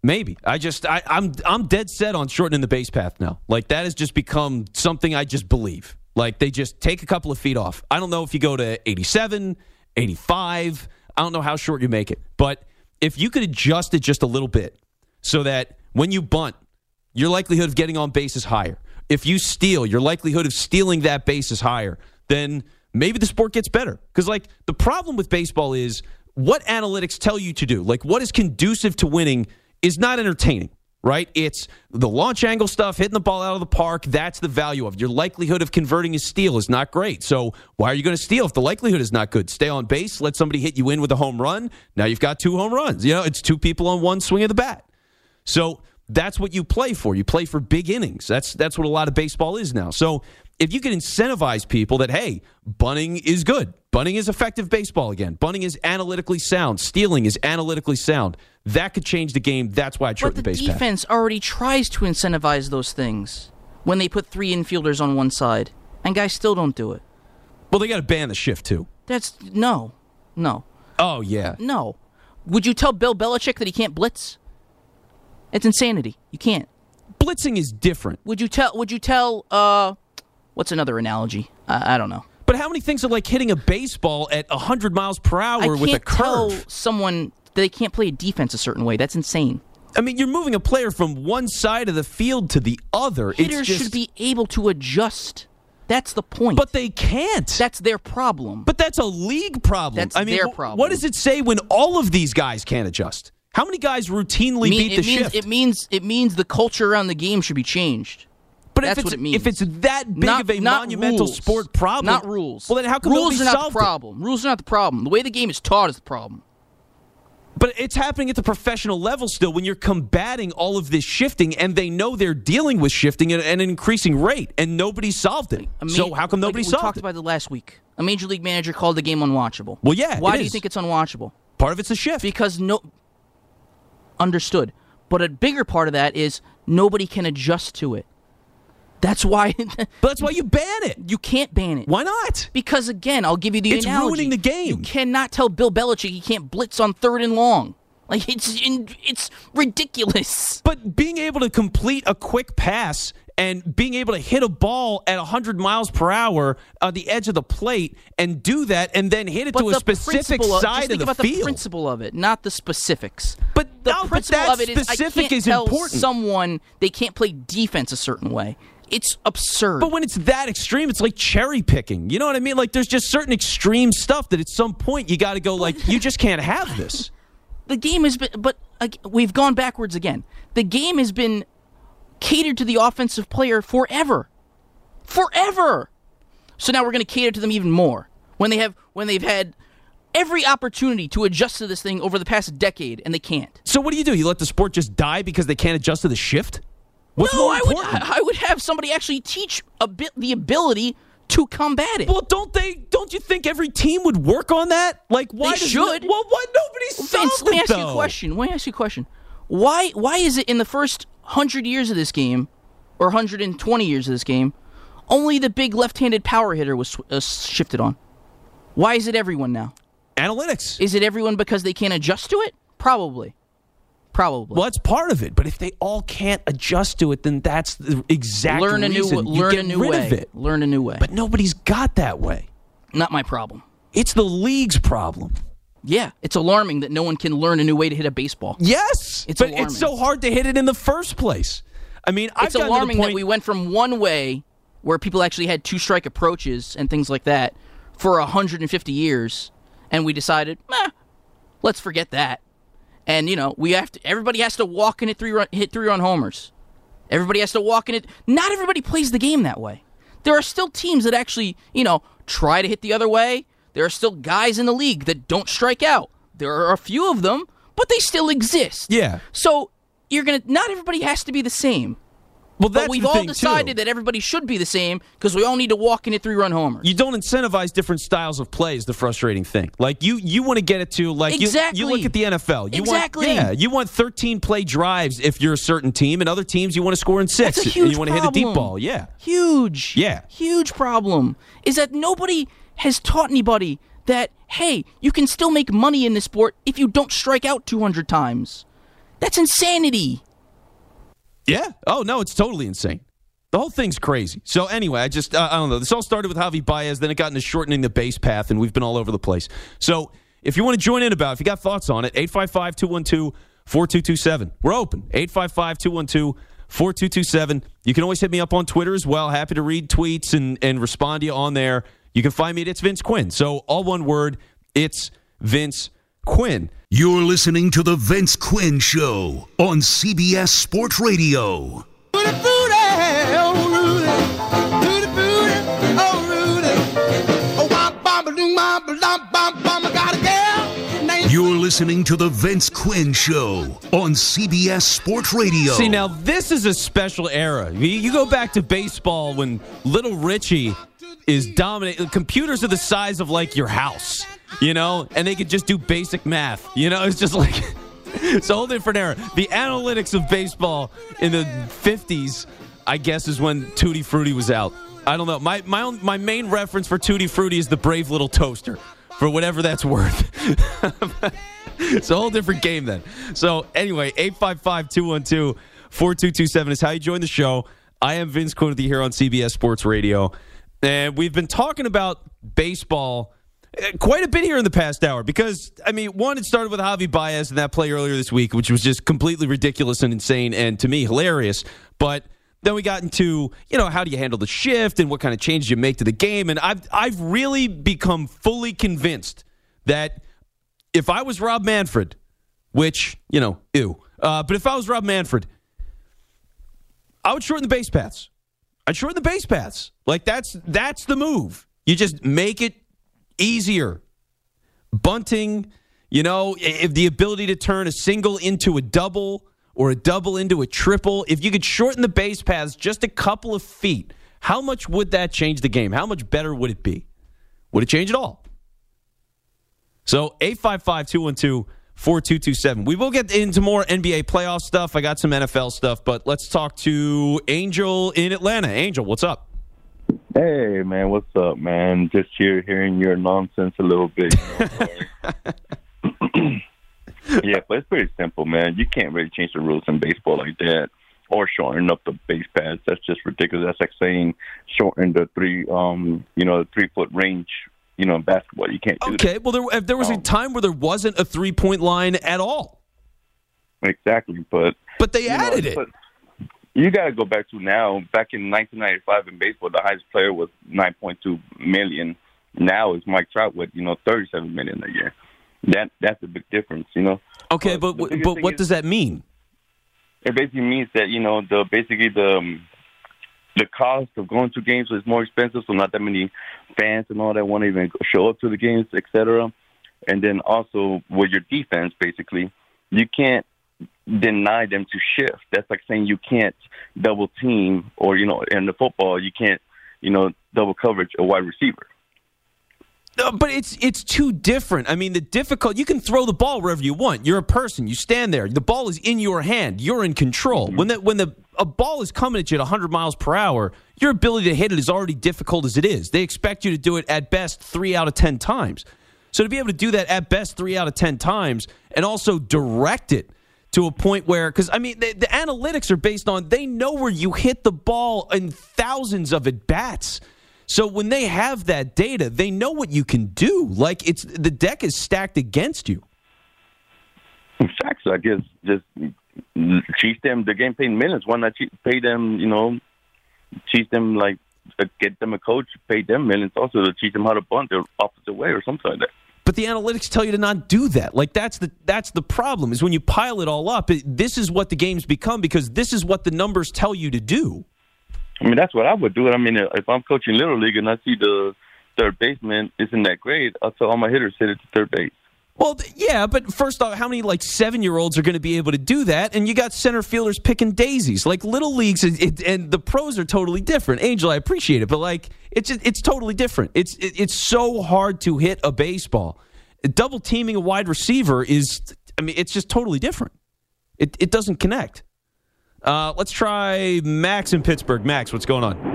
Maybe. I just I, I'm I'm dead set on shortening the base path now. Like that has just become something I just believe. Like they just take a couple of feet off. I don't know if you go to eighty-seven, eighty-five. I don't know how short you make it. But if you could adjust it just a little bit so that when you bunt, your likelihood of getting on base is higher. If you steal, your likelihood of stealing that base is higher. Then maybe the sport gets better. Because like the problem with baseball is what analytics tell you to do. Like what is conducive to winning is not entertaining, right? It's the launch angle stuff, hitting the ball out of the park. That's the value of it. Your likelihood of converting a steal is not great. So why are you going to steal if the likelihood is not good? Stay on base, let somebody hit you in with a home run. Now you've got two home runs. You know, it's two people on one swing of the bat. So that's what you play for. You play for big innings. That's that's what a lot of baseball is now. So if you can incentivize people that, hey, bunting is good. Bunting is effective baseball again. Bunting is analytically sound. Stealing is analytically sound. That could change the game. That's why I shortened the base path. But the defense already tries to incentivize those things when they put three infielders on one side, and guys still don't do it. Well, they got to ban the shift, too. That's, no, no. Oh, yeah. No. Would you tell Bill Belichick that he can't blitz? It's insanity. You can't. Blitzing is different. Would you tell, would you tell, uh... what's another analogy? I, I don't know. But how many things are like hitting a baseball at one hundred miles per hour with a curve? I can't tell someone that they can't play a defense a certain way. That's insane. I mean, you're moving a player from one side of the field to the other. Hitters it's just... should be able to adjust. That's the point. But they can't. That's their problem. But that's a league problem. That's I mean, their problem. What does it say when all of these guys can't adjust? How many guys routinely mean, beat the means, shift? It means it means the culture around the game should be changed. But That's if it's, what it means. If it's that big not, of a not monumental rules. sport problem, not rules. Well, then how come rules nobody are not solved the problem? it? Rules are not the problem. The way the game is taught is the problem. But it's happening at the professional level still when you're combating all of this shifting, and they know they're dealing with shifting at an increasing rate, and nobody solved it. I mean, so how come nobody like solved we talked it? about it last week. A major league manager called the game unwatchable. Well, yeah. Why it do is. you think it's unwatchable? Part of it's a shift. Because no. Understood. But a bigger part of that is nobody can adjust to it. That's why. But that's why you ban it. You can't ban it. Why not? Because again, I'll give you the it's analogy. It's ruining the game. You cannot tell Bill Belichick he can't blitz on third and long. Like it's it's ridiculous. But being able to complete a quick pass and being able to hit a ball at one hundred miles per hour on the edge of the plate and do that and then hit it but to a specific of, side just think of the about field. The principle of it, not the specifics. But the no, principle but that of it is specific I can't is tell important. someone they can't play defense a certain way. It's absurd. But when it's that extreme, it's like cherry picking. You know what I mean? Like there's just certain extreme stuff that at some point you got to go like, you just can't have this. The game has been, but uh, we've gone backwards again. The game has been catered to the offensive player forever. Forever. So now we're going to cater to them even more. When they have, when they've had every opportunity to adjust to this thing over the past decade, and they can't. So what do you do? You let the sport just die because they can't adjust to the shift? What's no, more I would, important? I would have somebody actually teach a bit the ability to combat it. Well, don't they? Don't you think every team would work on that? Like, why they does should? No, well, why nobody Vince, solved let me it, ask though? you a question. Let me ask you a question. Why? Why is it in the first hundred years of this game, or one hundred and twenty years of this game, only the big left-handed power hitter was uh, shifted on? Why is it everyone now? Analytics. Is it everyone because they can't adjust to it? Probably. Probably. Well, that's part of it. But if they all can't adjust to it, then that's the exact learn a reason. new You learn get a new rid way. of it. Learn a new way. But nobody's got that way. Not my problem. It's the league's problem. Yeah, it's alarming that no one can learn a new way to hit a baseball. Yes, it's but alarming. It's so hard to hit it in the first place. I mean, it's I've alarming point- that we went from one way where people actually had two strike approaches and things like that for one hundred fifty years, and we decided, eh, let's forget that. And you know, we have to. Everybody has to walk in it three run, hit three run homers. Everybody has to walk in it. Not everybody plays the game that way. There are still teams that actually, you know, try to hit the other way. There are still guys in the league that don't strike out. There are a few of them, but they still exist. Yeah. So you're gonna. Not everybody has to be the same. Well, that's but we've the all thing, decided too. that everybody should be the same because we all need to walk in at three-run homers. You don't incentivize different styles of play is the frustrating thing. Like, you you want to get it to, like, exactly. you, you look at the N F L. You exactly. Want, yeah, you want thirteen-play drives if you're a certain team, and other teams you want to score in six. That's a huge and you want to hit a deep problem. ball. Yeah. Huge. Yeah. Huge problem is that nobody has taught anybody that, hey, you can still make money in this sport if you don't strike out two hundred times. That's insanity. Yeah. Oh, no, it's totally insane. The whole thing's crazy. So anyway, I just, uh, I don't know. This all started with Javi Baez, then it got into shortening the base path, and we've been all over the place. So if you want to join in about it, if you got thoughts on it, eight five five, two one two, four two two seven. We're open. eight five five, two one two, four two two seven. You can always hit me up on Twitter as well. Happy to read tweets and, and respond to you on there. You can find me at It's Vince Quinn. So all one word, It's Vince Quinn. You're listening to The Vince Quinn Show on C B S Sports Radio. You're listening to The Vince Quinn Show on C B S Sports Radio. See, now this is a special era. You, you go back to baseball when Little Richie is dominating. Computers are the size of, like, your house, you know, and they could just do basic math. You know, it's just like, it's a whole different era. The analytics of baseball in the fifties, I guess, is when Tutti Frutti was out. I don't know. My my own, my main reference for Tutti Frutti is the Brave Little Toaster, for whatever that's worth. It's a whole different game then. So anyway, eight five five, two one two, four two two seven is how you join the show. I am Vince Quinn here on C B S Sports Radio. And we've been talking about baseball quite a bit here in the past hour because, I mean, one, it started with Javi Baez and that play earlier this week, which was just completely ridiculous and insane and, to me, hilarious. But then we got into, you know, how do you handle the shift and what kind of changes you make to the game. And I've, I've really become fully convinced that if I was Rob Manfred, which, you know, ew, uh, but if I was Rob Manfred, I would shorten the base paths. I'd shorten the base paths. Like, that's that's the move. You just make it easier. Bunting, you know, if the ability to turn a single into a double or a double into a triple, if you could shorten the base paths just a couple of feet, how much would that change the game? How much better would it be? Would it change at all? So, eight five five, two one two, four two two seven. We will get into more N B A playoff stuff. I got some N F L stuff, but let's talk to Angel in Atlanta. Angel, what's up? Hey, man, what's up, man? Just here hearing your nonsense a little bit. You know, yeah, but it's pretty simple, man. You can't really change the rules in baseball like that or shorten up the base paths. That's just ridiculous. That's like saying shorten the three, um, you know, the three-foot range, you know, in basketball. You can't do okay, that. well, there, if there was um, a time where there wasn't a three-point line at all. Exactly, but... But they added know, it. But, you got to go back to now. Back in nineteen ninety-five in baseball, the highest player was nine point two million. Now it's Mike Trout with, you know, thirty-seven million a year. That that's a big difference, you know. Okay, but but, but what is, does that mean? It basically means that, you know, the basically the um, the cost of going to games is more expensive, so not that many fans and all that want to even show up to the games, et cetera. And then also with your defense, basically, you can't deny them to shift. That's like saying you can't double team, or, you know, in the football, you can't, you know, double coverage a wide receiver. No, but it's it's too different. I mean, the difficult, you can throw the ball wherever you want. You're a person. You stand there. The ball is in your hand. You're in control. Mm-hmm. When the, when the a ball is coming at you at one hundred miles per hour, your ability to hit it is already difficult as it is. They expect you to do it at best three out of ten times. So to be able to do that at best three out of ten times and also direct it to a point where, because, I mean, the, the analytics are based on, they know where you hit the ball in thousands of at-bats. So when they have that data, they know what you can do. Like, it's the deck is stacked against you. Exactly. I guess just teach them the game paying minutes. Why not pay them, you know, teach them, like, get them a coach, pay them millions also to teach them how to bunt the opposite way or something like that. But the analytics tell you to not do that. Like, that's the that's the problem, is when you pile it all up, it, this is what the game's become because this is what the numbers tell you to do. I mean, that's what I would do. I mean, if I'm coaching Little League and I see the third baseman isn't that great, I'll tell all my hitters hit it to third base. Well, yeah, but first off, how many, like, seven-year-olds are going to be able to do that? And you got center fielders picking daisies. Like, Little Leagues, it, it, and the pros are totally different. Angel, I appreciate it, but, like, it's it's totally different. It's it, it's so hard to hit a baseball. Double teaming a wide receiver is, I mean, it's just totally different. It it doesn't connect. Uh, let's try Max in Pittsburgh. Max, what's going on?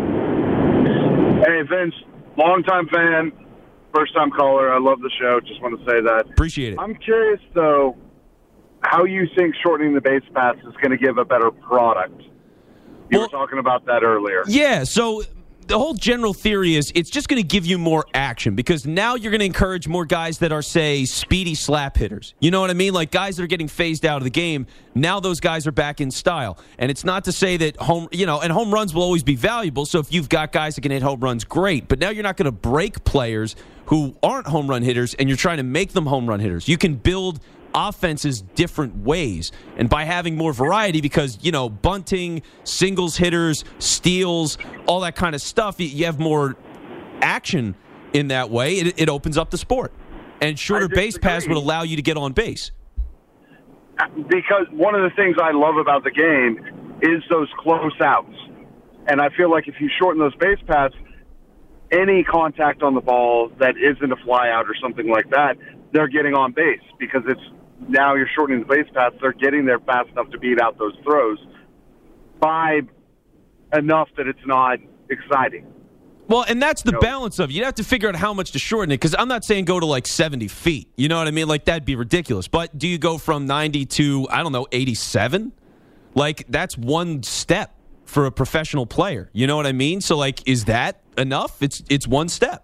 Hey, Vince, longtime fan. First-time caller. I love the show. Just want to say that. Appreciate it. I'm curious, though, how you think shortening the base paths is going to give a better product. You well, were talking about that earlier. Yeah, so the whole general theory is it's just going to give you more action because now you're going to encourage more guys that are, say, speedy slap hitters. You know what I mean? Like guys that are getting phased out of the game. Now those guys are back in style. And it's not to say that home, you know, and home runs will always be valuable. So if you've got guys that can hit home runs, great. But now you're not going to break players who aren't home run hitters and you're trying to make them home run hitters. You can build offenses different ways, and by having more variety, because you know bunting, singles hitters, steals, all that kind of stuff, you have more action in that way. It, it opens up the sport, and shorter base paths would allow you to get on base. Because one of the things I love about the game is those close outs, and I feel like if you shorten those base paths, any contact on the ball that isn't a fly out or something like that, they're getting on base because it's now you're shortening the base paths. They're getting there fast enough to beat out those throws by enough that it's not exciting. Well, and that's the you know, balance of it. You have to figure out how much to shorten it because I'm not saying go to like seventy feet. You know what I mean? Like that'd be ridiculous. But do you go from ninety to, I don't know, eighty-seven? Like that's one step for a professional player. You know what I mean? So like, is that enough? It's it's one step.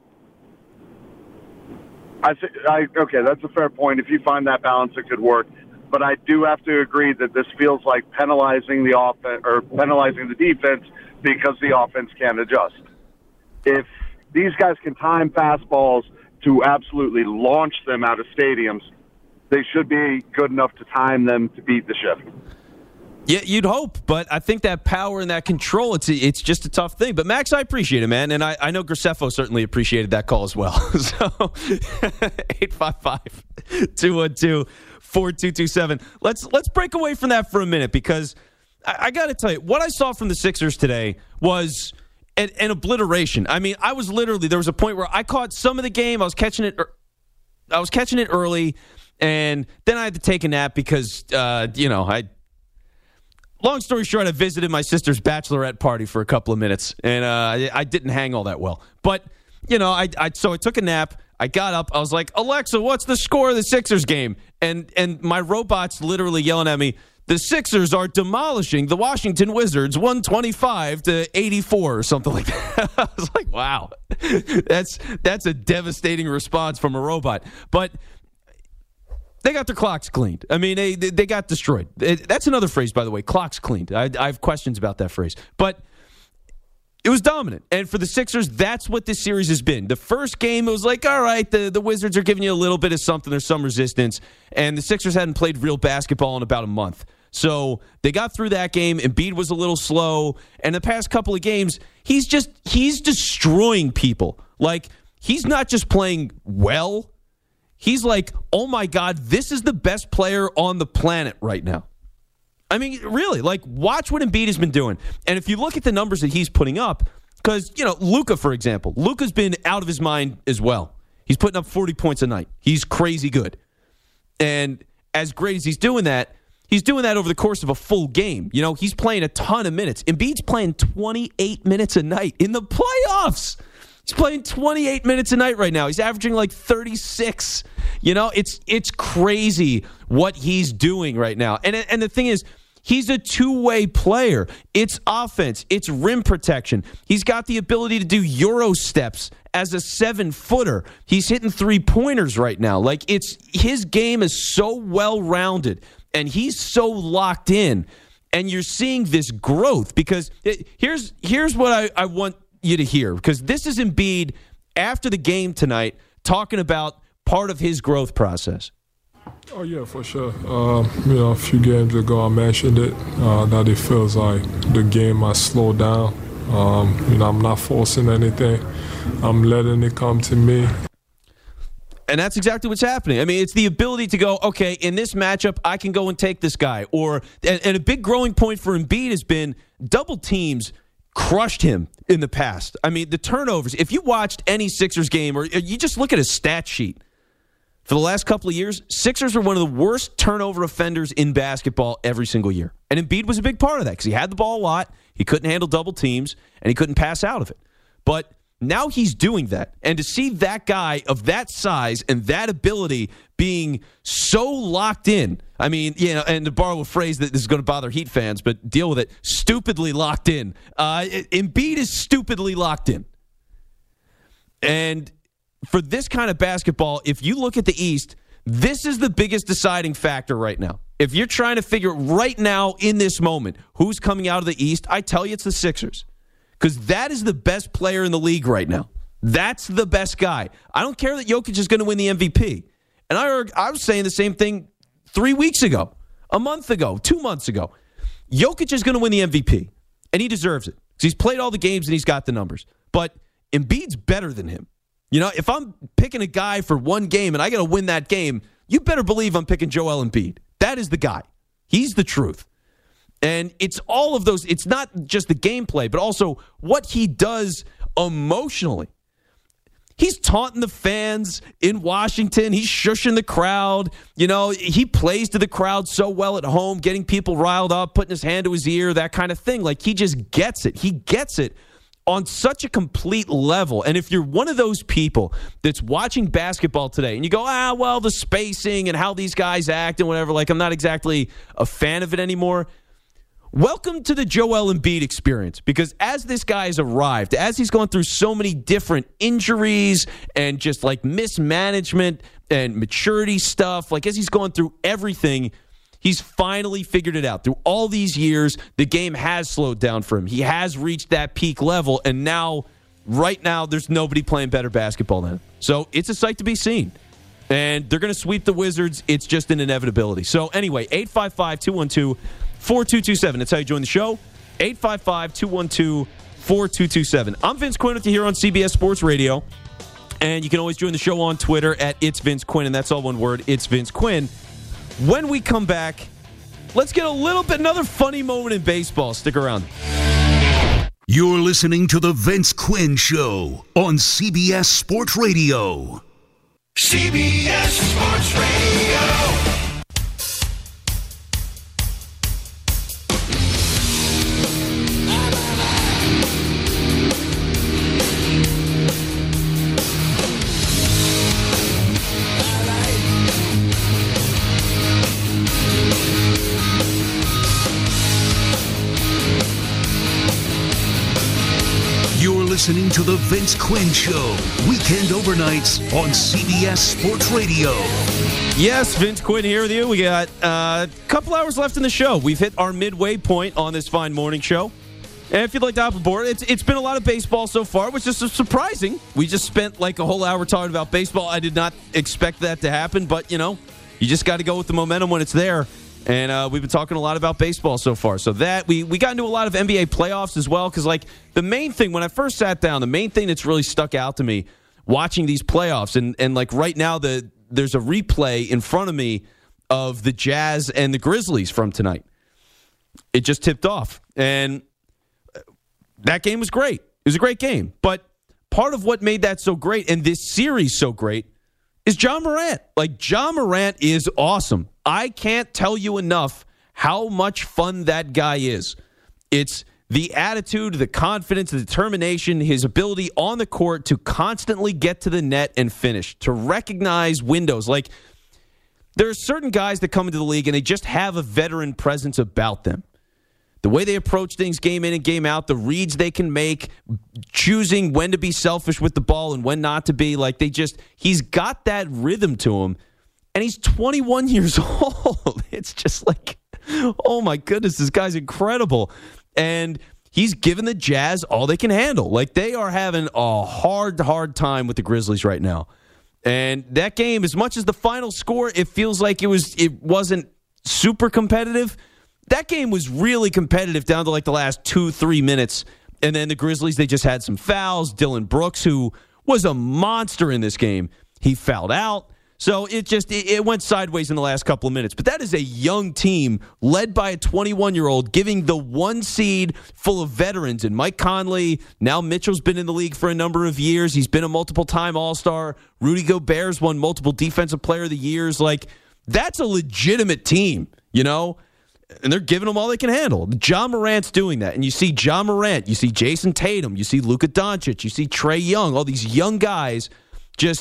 I, th- I okay, that's a fair point. If you find that balance, it could work. But I do have to agree that this feels like penalizing the offense or penalizing the defense because the offense can't adjust. If these guys can time fastballs to absolutely launch them out of stadiums, they should be good enough to time them to beat the shift. Yeah, you'd hope, but I think that power and that control, it's it's just a tough thing. But, Max, I appreciate it, man, and I, I know Graceffo certainly appreciated that call as well. So, eight five five, two one two, four two two seven. Let's, let's break away from that for a minute because I, I got to tell you, what I saw from the Sixers today was an, an obliteration. I mean, I was literally, there was a point where I caught some of the game. I was catching it, I was catching it early, and then I had to take a nap because, uh, you know, I Long story short, I visited my sister's bachelorette party for a couple of minutes, and uh, I, I didn't hang all that well. But, you know, I, I so I took a nap. I got up. I was like, Alexa, what's the score of the Sixers game? And and my robot's literally yelling at me, the Sixers are demolishing the Washington Wizards one twenty-five to eighty-four or something like that. I was like, wow, that's that's a devastating response from a robot. But they got their clocks cleaned. I mean, they they got destroyed. It, that's another phrase, by the way, clocks cleaned. I, I have questions about that phrase. But it was dominant. And for the Sixers, that's what this series has been. The first game, it was like, all right, the, the Wizards are giving you a little bit of something. There's some resistance. And the Sixers hadn't played real basketball in about a month. So they got through that game. Embiid was a little slow. And the past couple of games, he's just, he's destroying people. Like, he's not just playing well. He's like, oh, my God, this is the best player on the planet right now. I mean, really, like, watch what Embiid has been doing. And if you look at the numbers that he's putting up, because, you know, Luka, for example, Luka's been out of his mind as well. He's putting up forty points a night. He's crazy good. And as great as he's doing that, he's doing that over the course of a full game. You know, he's playing a ton of minutes. Embiid's playing twenty-eight minutes a night in the playoffs. He's playing twenty-eight minutes a night right now. He's averaging like thirty-six. You know, it's it's crazy what he's doing right now. And and the thing is, he's a two-way player. It's offense. It's rim protection. He's got the ability to do Euro steps as a seven-footer. He's hitting three-pointers right now. Like, it's his game is so well-rounded, and he's so locked in. And you're seeing this growth because it, here's here's what I, I want you to hear, because this is Embiid after the game tonight talking about part of his growth process. Oh, yeah, for sure. Uh, you know, a few games ago I mentioned it, uh, that it feels like the game has slowed down. Um, you know, I'm not forcing anything. I'm letting it come to me. And that's exactly what's happening. I mean, it's the ability to go, okay, in this matchup, I can go and take this guy. Or and, and a big growing point for Embiid has been double teams crushed him in the past. I mean, the turnovers. If you watched any Sixers game, or you just look at a stat sheet, for the last couple of years, Sixers are one of the worst turnover offenders in basketball every single year. And Embiid was a big part of that because he had the ball a lot, he couldn't handle double teams, and he couldn't pass out of it. But now he's doing that. And to see that guy of that size and that ability being so locked in. I mean, you know, and to borrow a phrase that is going to bother Heat fans, but deal with it, stupidly locked in. Uh, Embiid is stupidly locked in. And for this kind of basketball, if you look at the East, this is the biggest deciding factor right now. If you're trying to figure right now in this moment who's coming out of the East, I tell you it's the Sixers. Because that is the best player in the league right now. That's the best guy. I don't care that Jokic is going to win the M V P. And I, I was saying the same thing three weeks ago, a month ago, two months ago. Jokic is going to win the M V P, and he deserves it. Because he's played all the games and he's got the numbers. But Embiid's better than him. You know, if I'm picking a guy for one game and I got to win that game, you better believe I'm picking Joel Embiid. That is the guy. He's the truth. And it's all of those. It's not just the gameplay, but also what he does emotionally. He's taunting the fans in Washington. He's shushing the crowd. You know, he plays to the crowd so well at home, getting people riled up, putting his hand to his ear, that kind of thing. Like, he just gets it. He gets it on such a complete level. And if you're one of those people that's watching basketball today and you go, ah, well, the spacing and how these guys act and whatever, like, I'm not exactly a fan of it anymore. Welcome to the Joel Embiid experience, because as this guy has arrived, as he's gone through so many different injuries and just like mismanagement and maturity stuff, like as he's gone through everything, he's finally figured it out. Through all these years, the game has slowed down for him. He has reached that peak level, and now, right now, there's nobody playing better basketball than him. So it's a sight to be seen. And they're going to sweep the Wizards. It's just an inevitability. So anyway, eight five five, two one two, four two two seven. That's how you join the show. eight five five, two one two, four two two seven. I'm Vince Quinn with you here on C B S Sports Radio. And you can always join the show on Twitter at It's Vince Quinn. And that's all one word, It's Vince Quinn. When we come back, let's get a little bit, another funny moment in baseball. Stick around. You're listening to The Vince Quinn Show on C B S Sports Radio. C B S Sports Radio. Listening to The Vince Quinn Show, weekend overnights on C B S Sports Radio. Yes, Vince Quinn here with you. We got uh, a couple hours left in the show. We've hit our midway point on this fine morning show. And if you'd like to hop aboard, it's it's been a lot of baseball so far, which is surprising. We just spent like a whole hour talking about baseball. I did not expect that to happen, but, you know, you just got to go with the momentum when it's there. And uh, we've been talking a lot about baseball so far. So that, we, we got into a lot of N B A playoffs as well, because, like, the main thing, when I first sat down, the main thing that's really stuck out to me watching these playoffs, and, and like, right now, the there's a replay in front of me of the Jazz and the Grizzlies from tonight. It just tipped off. And that game was great. It was a great game. But part of what made that so great, and this series so great, is Ja Morant. Like, Ja Morant is awesome. I can't tell you enough how much fun that guy is. It's the attitude, the confidence, the determination, his ability on the court to constantly get to the net and finish, to recognize windows. Like, there are certain guys that come into the league and they just have a veteran presence about them. The way they approach things game in and game out, the reads they can make, choosing when to be selfish with the ball and when not to be. Like, they just, he's got that rhythm to him. And he's twenty-one years old. It's just like, oh my goodness, this guy's incredible. And he's given the Jazz all they can handle. Like, they are having a hard, hard time with the Grizzlies right now. And that game, as much as the final score, it feels like it was, it wasn't super competitive. That game was really competitive down to like the last two, three minutes. And then the Grizzlies, they just had some fouls. Dylan Brooks, who was a monster in this game, he fouled out. So it just it, it went sideways in the last couple of minutes. But that is a young team led by a twenty-one-year-old, giving the one seed full of veterans. And Mike Conley, now Mitchell's been in the league for a number of years. He's been a multiple-time All-Star. Rudy Gobert's won multiple Defensive Player of the Years. Like, that's a legitimate team, you know? And they're giving them all they can handle. Ja Morant's doing that. And you see Ja Morant, you see Jason Tatum, you see Luka Doncic, you see Trae Young, all these young guys just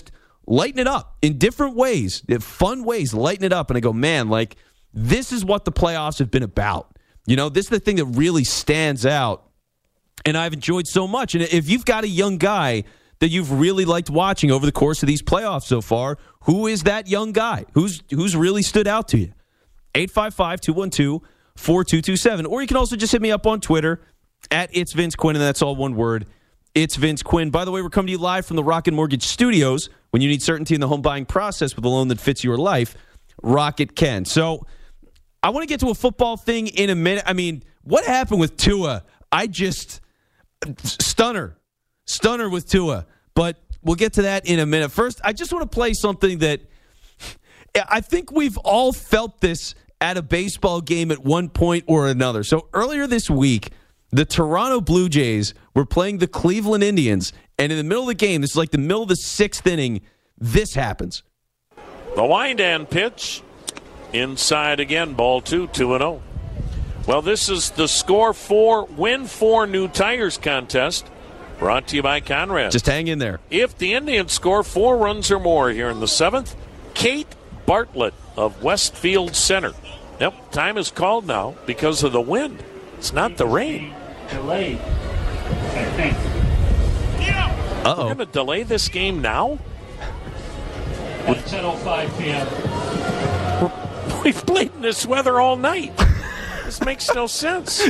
lighten it up in different ways, in fun ways, lighten it up. And I go, man, like, this is what the playoffs have been about. You know, this is the thing that really stands out. And I've enjoyed so much. And if you've got a young guy that you've really liked watching over the course of these playoffs so far, who is that young guy? Who's who's really stood out to you? eight five five, two one two, four two two seven. Or you can also just hit me up on Twitter at It's Vince Quinn, and that's all one word. It's Vince Quinn. By the way, we're coming to you live from the Rocket Mortgage Studios. When you need certainty in the home buying process with a loan that fits your life, Rocket can. So I want to get to a football thing in a minute. I mean, what happened with Tua? I just... Stunner. Stunner with Tua. But we'll get to that in a minute. First, I just want to play something that I think we've all felt this at a baseball game at one point or another. So earlier this week, the Toronto Blue Jays were playing the Cleveland Indians, and in the middle of the game, this is like the middle of the sixth inning, this happens. The wind and pitch. Inside again, ball two, two and oh. Well, this is the Score four, Win four New Tires contest, brought to you by Conrad. Just hang in there. If the Indians score four runs or more here in the seventh, Kate Bartlett of Westfield Center. Yep, time is called now because of the wind. It's not the rain. Delayed, I think. Uh-oh. We're going to delay this game now? At ten oh five p.m. We've played in this weather all night. This makes no sense.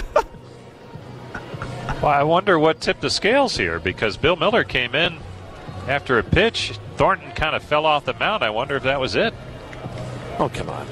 Well, I wonder what tipped the scales here, because Bill Miller came in after a pitch. Thornton kind of fell off the mound. I wonder if that was it. Oh, come on.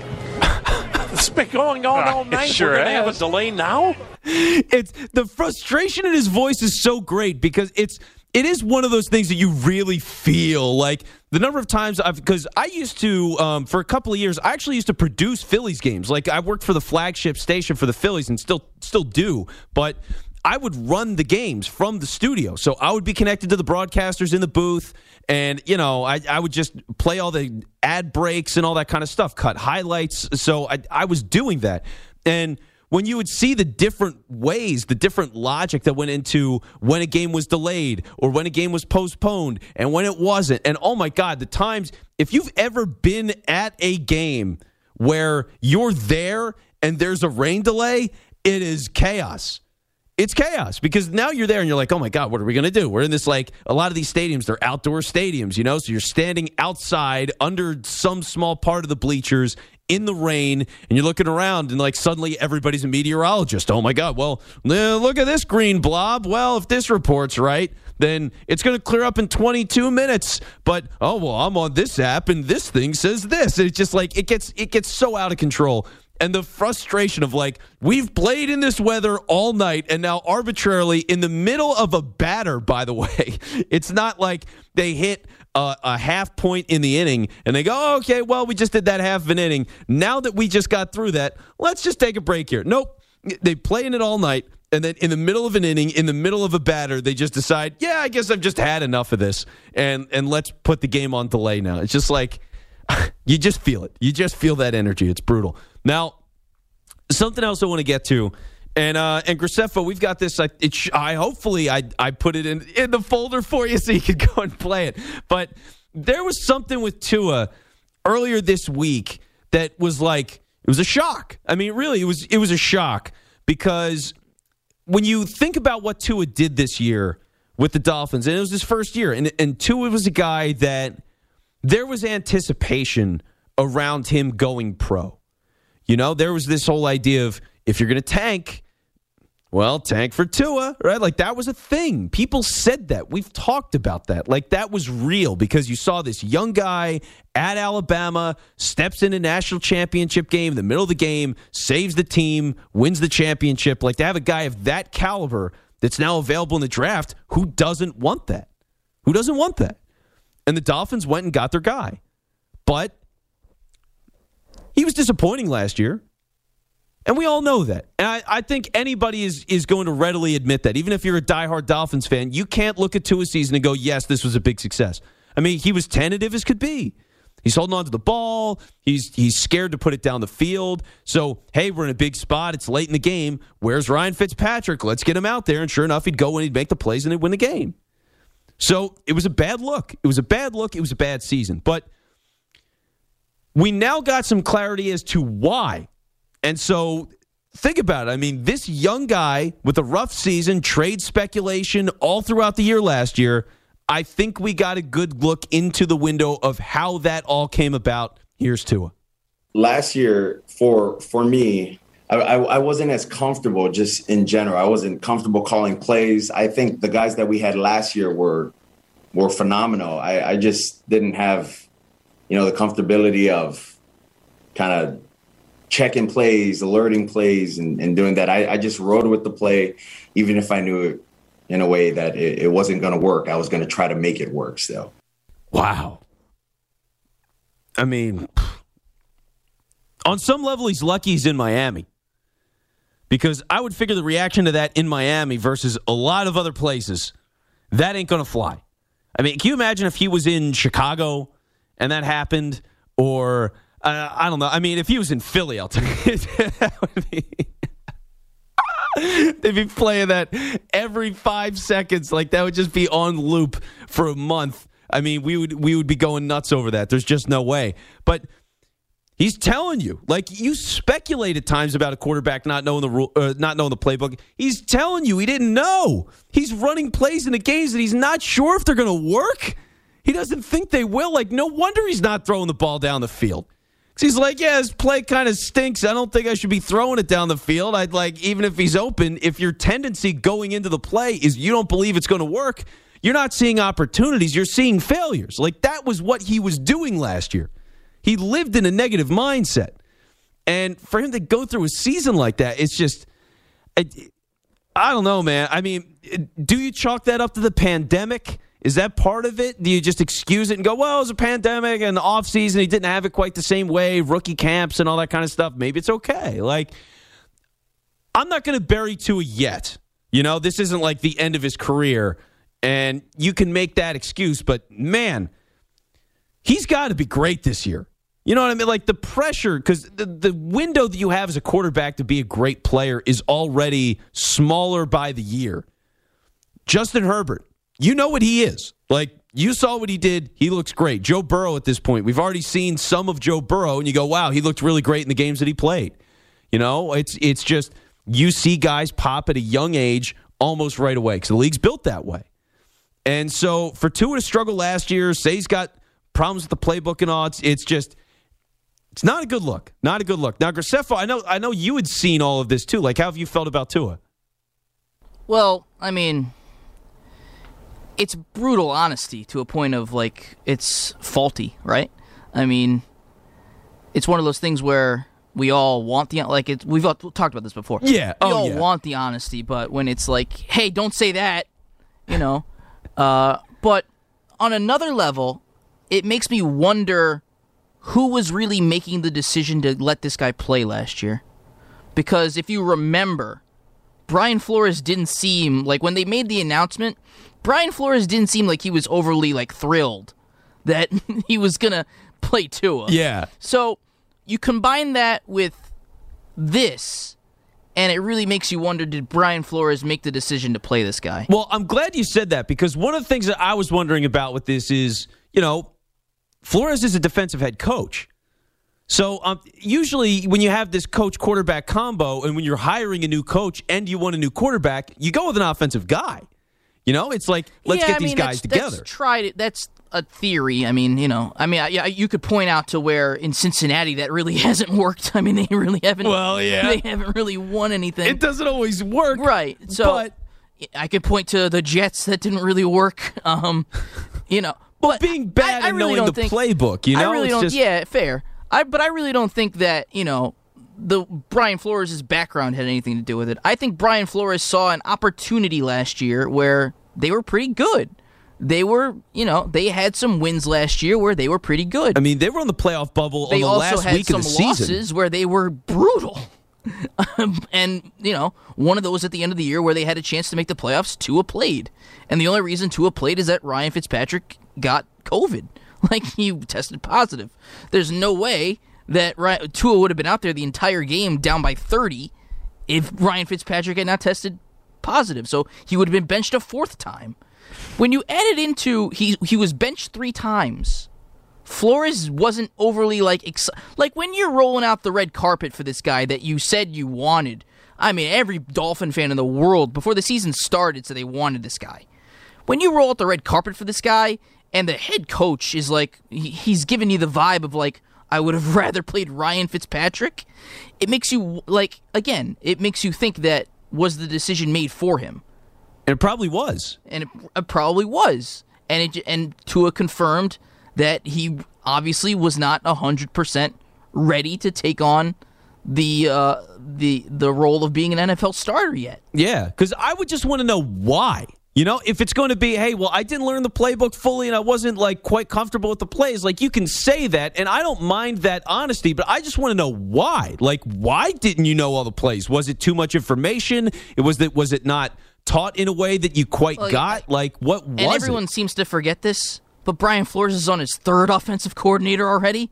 It's been going on all night. Sure We're going to have a has. delay now? It's the frustration in his voice is so great because it's it is one of those things that you really feel. Like the number of times I've, because I used to, um, for a couple of years, I actually used to produce Phillies games. Like I worked for the flagship station for the Phillies and still still do, but I would run the games from the studio. So I would be connected to the broadcasters in the booth, and, you know, I, I would just play all the ad breaks and all that kind of stuff, cut highlights. So I, I was doing that. And when you would see the different ways, the different logic that went into when a game was delayed or when a game was postponed and when it wasn't. And, oh, my God, the times, if you've ever been at a game where you're there and there's a rain delay, it is chaos. It's chaos because now you're there and you're like, oh, my God, what are we going to do? We're in this, like, a lot of these stadiums, they're outdoor stadiums, you know, so you're standing outside under some small part of the bleachers in the rain, and you're looking around, and, like, suddenly everybody's a meteorologist. Oh, my God, well, look at this green blob. Well, if this report's right, then it's going to clear up in twenty-two minutes. But, oh, well, I'm on this app, and this thing says this. It's just, like, it gets it gets so out of control. And the frustration of, like, we've played in this weather all night, and now arbitrarily in the middle of a batter, by the way, it's not like they hit a, a half point in the inning, and they go, oh, okay, well, we just did that half of an inning. Now that we just got through that, let's just take a break here. Nope. They play in it all night, and then in the middle of an inning, in the middle of a batter, they just decide, yeah, I guess I've just had enough of this, and and let's put the game on delay now. It's just like, you just feel it. You just feel that energy. It's brutal. Now, something else I want to get to, and uh, and Graceffa, we've got this. I, it sh- I hopefully I I put it in in the folder for you so you could go and play it. But there was something with Tua earlier this week that was like it was a shock. I mean, really, it was it was a shock because when you think about what Tua did this year with the Dolphins, and it was his first year, and and Tua was a guy that there was anticipation around him going pro. You know, there was this whole idea of if you're going to tank, well, tank for Tua, right? Like that was a thing. People said that. We've talked about that. Like that was real because you saw this young guy at Alabama, steps in a national championship game, in the middle of the game, saves the team, wins the championship. Like to have a guy of that caliber that's now available in the draft, who doesn't want that? Who doesn't want that? And the Dolphins went and got their guy. But he was disappointing last year, and we all know that. And I, I think anybody is, is going to readily admit that. Even if you're a diehard Dolphins fan, you can't look at Tua's season and go, yes, this was a big success. I mean, he was tentative as could be. He's holding on to the ball. He's he's scared to put it down the field. So, hey, we're in a big spot. It's late in the game. Where's Ryan Fitzpatrick? Let's get him out there. And sure enough, he'd go and he'd make the plays and they'd win the game. So it was a bad look. It was a bad look. It was a bad season. But we now got some clarity as to why. And so think about it. I mean, this young guy with a rough season, trade speculation all throughout the year last year, I think we got a good look into the window of how that all came about. Here's Tua. Last year, for for me, I, I, I wasn't as comfortable just in general. I wasn't comfortable calling plays. I think the guys that we had last year were were phenomenal. I, I just didn't have, you know, the comfortability of kind of checking plays, alerting plays, and, and doing that. I, I just rode with the play, even if I knew it in a way that it, it wasn't going to work. I was going to try to make it work still. Wow. I mean, on some level, he's lucky he's in Miami. Because I would figure the reaction to that in Miami versus a lot of other places, that ain't going to fly. I mean, can you imagine if he was in Chicago and that happened? Or, uh, I don't know. I mean, if he was in Philly, I'll tell you. That would be... They'd be playing that every five seconds. Like, that would just be on loop for a month. I mean, we would we would be going nuts over that. There's just no way. But he's telling you, like, you speculate at times about a quarterback not knowing the rule, uh, not knowing the playbook. He's telling you he didn't know. He's running plays in the games that he's not sure if they're going to work. He doesn't think they will. Like, no wonder he's not throwing the ball down the field. He's like, yeah, this play kind of stinks. I don't think I should be throwing it down the field. I'd like, even if he's open, if your tendency going into the play is you don't believe it's going to work, you're not seeing opportunities. You're seeing failures. Like, that was what he was doing last year. He lived in a negative mindset. And for him to go through a season like that, it's just, I, I don't know, man. I mean, do you chalk that up to the pandemic? Is that part of it? Do you just excuse it and go, well, it was a pandemic and the offseason, he didn't have it quite the same way, rookie camps and all that kind of stuff. Maybe it's okay. Like, I'm not going to bury Tua yet. You know, this isn't like the end of his career, and you can make that excuse, but man, he's got to be great this year. You know what I mean? Like, the pressure, because the, the window that you have as a quarterback to be a great player is already smaller by the year. Justin Herbert. You know what he is. Like, you saw what he did. He looks great. Joe Burrow at this point. We've already seen some of Joe Burrow, and you go, wow, he looked really great in the games that he played. You know, it's it's just you see guys pop at a young age almost right away because the league's built that way. And so for Tua to struggle last year, say he's got problems with the playbook and all, it's, it's just it's not a good look. Not a good look. Now, Graceffo, I know, I know you had seen all of this too. Like, how have you felt about Tua? Well, I mean... it's brutal honesty to a point of, like, it's faulty, right? I mean, it's one of those things where we all want the, like, it, we've all talked about this before. Yeah. We oh, all yeah. want the honesty, but when it's like, hey, don't say that, you know. uh, but on another level, it makes me wonder who was really making the decision to let this guy play last year. Because if you remember, Brian Flores didn't seem, like, when they made the announcement, Brian Flores didn't seem like he was overly, like, thrilled that he was going to play Tua. Yeah. So you combine that with this, and it really makes you wonder, did Brian Flores make the decision to play this guy? Well, I'm glad you said that, because one of the things that I was wondering about with this is, you know, Flores is a defensive head coach. So um, usually when you have this coach-quarterback combo, and when you're hiring a new coach and you want a new quarterback, you go with an offensive guy. You know, it's like, let's yeah, get I these mean, guys that's, together. That's tried it. That's a theory. I mean, you know, I mean, yeah, you could point out to where in Cincinnati that really hasn't worked. I mean, they really haven't. Well, yeah, they haven't really won anything. It doesn't always work, right? So, but I could point to the Jets that didn't really work. Um, you know, but being bad I, I and really knowing the think, playbook, you know, I really it's don't. just, yeah, fair. I but I really don't think that, you know, the Brian Flores' background had anything to do with it. I think Brian Flores saw an opportunity last year where they were pretty good. They were, you know, they had some wins last year where they were pretty good. I mean, they were on the playoff bubble they on the also last had week some of the season. losses where they were brutal. um, and, you know, one of those at the end of the year where they had a chance to make the playoffs, Tua played. And the only reason Tua played is that Ryan Fitzpatrick got COVID. Like, he tested positive. There's no way that Ryan, Tua would have been out there the entire game down by thirty if Ryan Fitzpatrick had not tested positive. So he would have been benched a fourth time. When you add it into he he was benched three times. Flores wasn't overly like ex- like when you're rolling out the red carpet for this guy that you said you wanted. I mean, every Dolphin fan in the world before the season started said they wanted this guy. When you roll out the red carpet for this guy and the head coach is like he, he's giving you the vibe of like I would have rather played Ryan Fitzpatrick, it makes you like again, it makes you think that was the decision made for him. And it probably was. And it, it probably was. And it and Tua confirmed that he obviously was not one hundred percent ready to take on the uh, the the role of being an N F L starter yet. Yeah, because I would just want to know why. You know, if it's going to be, hey, well, I didn't learn the playbook fully and I wasn't, like, quite comfortable with the plays, like, you can say that, and I don't mind that honesty, but I just want to know why. Like, why didn't you know all the plays? Was it too much information? It was that was it not taught in a way that you quite well, got? Like, what was it? And everyone it? seems to forget this, but Brian Flores is on his third offensive coordinator already.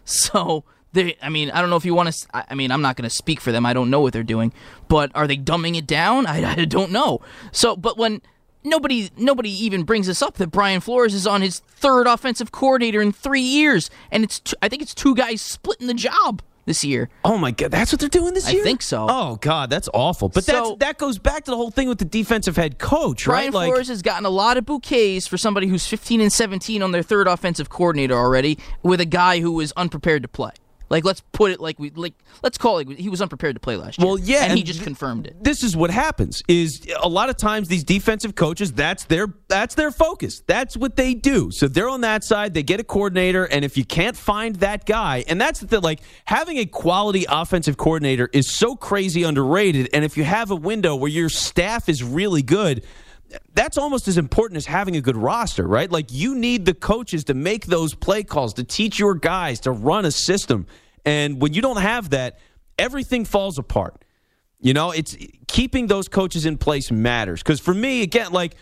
So, they, I mean, I don't know if you want to, I mean, I'm not going to speak for them. I don't know what they're doing. But are they dumbing it down? I, I don't know. So, but when nobody nobody even brings this up that Brian Flores is on his third offensive coordinator in three years. And it's two, I think it's two guys splitting the job this year. Oh, my God. That's what they're doing this I year? I think so. Oh, God. That's awful. But so, that's, that goes back to the whole thing with the defensive head coach, Brian right? Brian Flores like, has gotten a lot of bouquets for somebody who's fifteen and seventeen on their third offensive coordinator already with a guy who was unprepared to play. Like, let's put it like we like. Let's call it. He was unprepared to play last year. Well, yeah, and, and he just th- confirmed it. This is what happens: is a lot of times these defensive coaches, that's their that's their focus. That's what they do. So they're on that side. They get a coordinator, and if you can't find that guy, and that's the like having a quality offensive coordinator is so crazy underrated. And if you have a window where your staff is really good, that's almost as important as having a good roster, right? Like, you need the coaches to make those play calls, to teach your guys to run a system. And when you don't have that, everything falls apart. You know, it's keeping those coaches in place matters. Because for me, again, like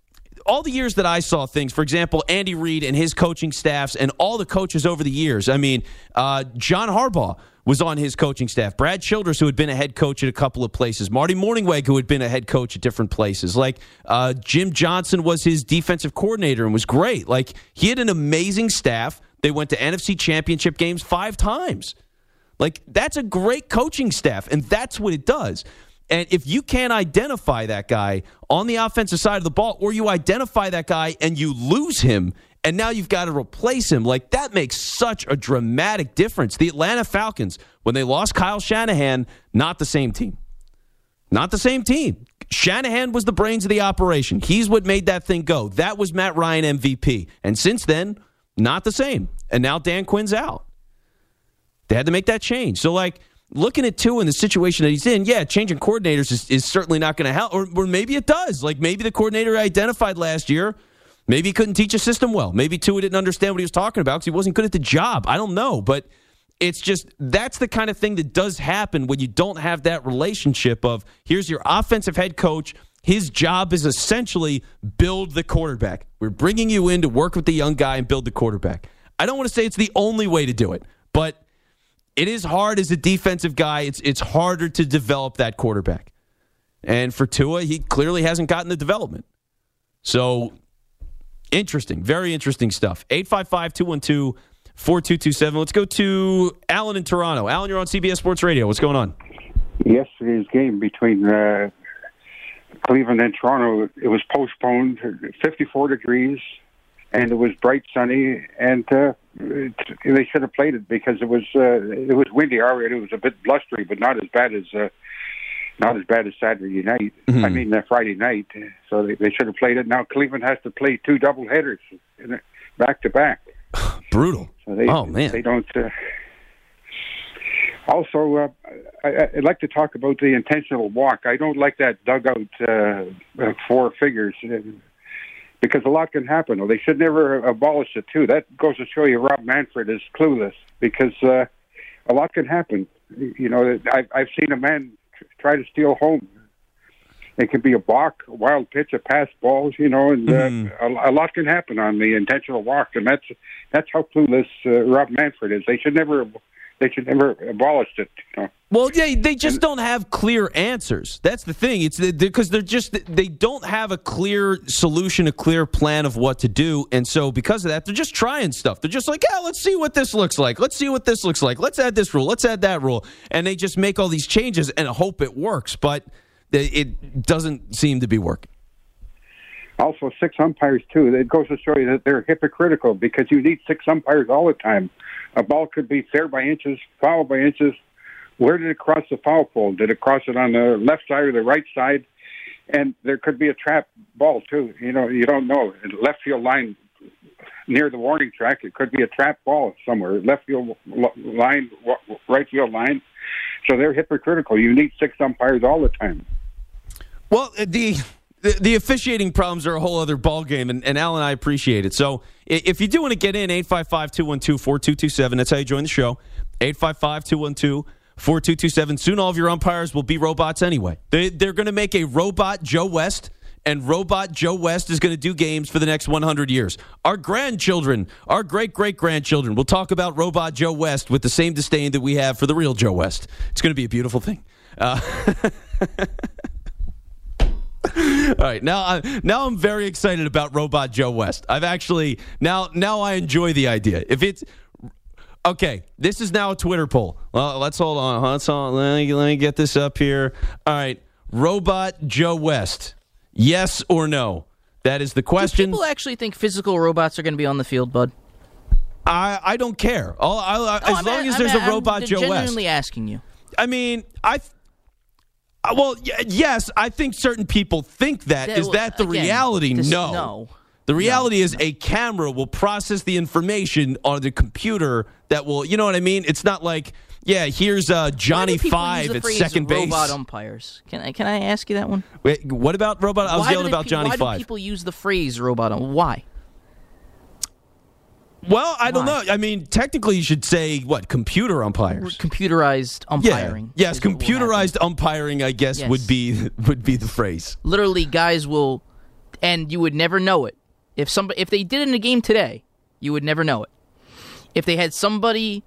all the years that I saw things, for example, Andy Reid and his coaching staffs and all the coaches over the years. I mean, uh, John Harbaugh was on his coaching staff. Brad Childress, who had been a head coach at a couple of places. Marty Mornhinweg, who had been a head coach at different places. Like uh, Jim Johnson was his defensive coordinator and was great. Like, he had an amazing staff. They went to N F C championship games five times. Like, that's a great coaching staff, and that's what it does. And if you can't identify that guy on the offensive side of the ball, or you identify that guy and you lose him, and now you've got to replace him, like, that makes such a dramatic difference. The Atlanta Falcons, when they lost Kyle Shanahan, not the same team. Not the same team. Shanahan was the brains of the operation. He's what made that thing go. That was Matt Ryan M V P. And since then, not the same. And now Dan Quinn's out. They had to make that change. So, like, looking at Tua in the situation that he's in, yeah, changing coordinators is, is certainly not going to help. Or, or maybe it does. Like, maybe the coordinator identified last year, maybe he couldn't teach a system well. Maybe Tua didn't understand what he was talking about because he wasn't good at the job. I don't know. But it's just, that's the kind of thing that does happen when you don't have that relationship of, here's your offensive head coach. His job is essentially build the quarterback. We're bringing you in to work with the young guy and build the quarterback. I don't want to say it's the only way to do it, but it is hard as a defensive guy. It's it's harder to develop that quarterback. And for Tua, he clearly hasn't gotten the development. So, interesting. Very interesting stuff. eight five five, two one two, four two two seven. Let's go to Alan in Toronto. Alan, you're on C B S Sports Radio. What's going on? Yesterday's game between uh, Cleveland and Toronto, it was postponed, fifty-four degrees, and it was bright, sunny, and uh, it, they should have played it because it was uh, it was windy already. It was a bit blustery, but not as bad as uh, not as bad as Saturday night. Mm-hmm. I mean uh, Friday night. So they, they should have played it. Now Cleveland has to play two doubleheaders back to back. Brutal. So they, oh man, they don't. Uh, Also, uh, I, I'd like to talk about the intentional walk. I don't like that dugout uh, four figures uh, because a lot can happen. They should never abolish it, too. That goes to show you Rob Manfred is clueless because uh, a lot can happen. You know, I, I've seen a man try to steal home. It can be a balk, a wild pitch, a pass ball, you know, and uh, mm. a, a lot can happen on the intentional walk, and that's that's how clueless uh, Rob Manfred is. They should never... They should never abolish it. You know? Well, yeah, they just don't have clear answers. That's the thing. It's because they're just they don't have a clear solution, a clear plan of what to do, and so because of that, they're just trying stuff. They're just like, yeah, let's see what this looks like. Let's see what this looks like. Let's add this rule. Let's add that rule, and they just make all these changes and hope it works, but it doesn't seem to be working. Also, six umpires, too. It goes to show you that they're hypocritical because you need six umpires all the time. A ball could be fair by inches, foul by inches. Where did it cross the foul pole? Did it cross it on the left side or the right side? And there could be a trap ball, too. You know, you don't know. Left field line near the warning track, it could be a trap ball somewhere. Left field line, right field line. So they're hypocritical. You need six umpires all the time. Well, the... The, the officiating problems are a whole other ballgame, and, and Al and I appreciate it. So if you do want to get in, eight five five, two one two, four two two seven. That's how you join the show. eight five five, two one two, four two two seven. Soon all of your umpires will be robots anyway. They, they're going to make a robot Joe West, and robot Joe West is going to do games for the next one hundred years. Our grandchildren, our great-great-grandchildren will talk about robot Joe West with the same disdain that we have for the real Joe West. It's going to be a beautiful thing. Uh All right, now I, now I'm very excited about Robot Joe West. I've actually now now I enjoy the idea. If it's okay, this is now a Twitter poll. Well, let's hold on. Let's hold, let me let me get this up here. All right, Robot Joe West, yes or no? That is the question. Do people actually think physical robots are going to be on the field, Bud? I I don't care. All, I, I, no, as I'm long a, as there's I'm a Robot I'm Joe West. I'm genuinely asking you. I mean, I. Well, yes, I think certain people think that. that is that the again, reality? this, no. No. The reality no, is no. a camera will process the information on the computer that will, you know what I mean? It's not like, yeah, here's uh, Johnny Five at second base. Robot umpires. Can I can I ask you that one? Wait, what about robot? I was why yelling about pe- Johnny why Five. Why do people use the phrase robot umpire? Why? Well, I don't Why? know. I mean, technically, you should say what? Computer umpires. Computerized umpiring. Yeah. Yes, computerized umpiring. I guess Yes. would be would be the phrase. Literally, guys will, and you would never know it if somebody if they did it in a game today. You would never know it if they had somebody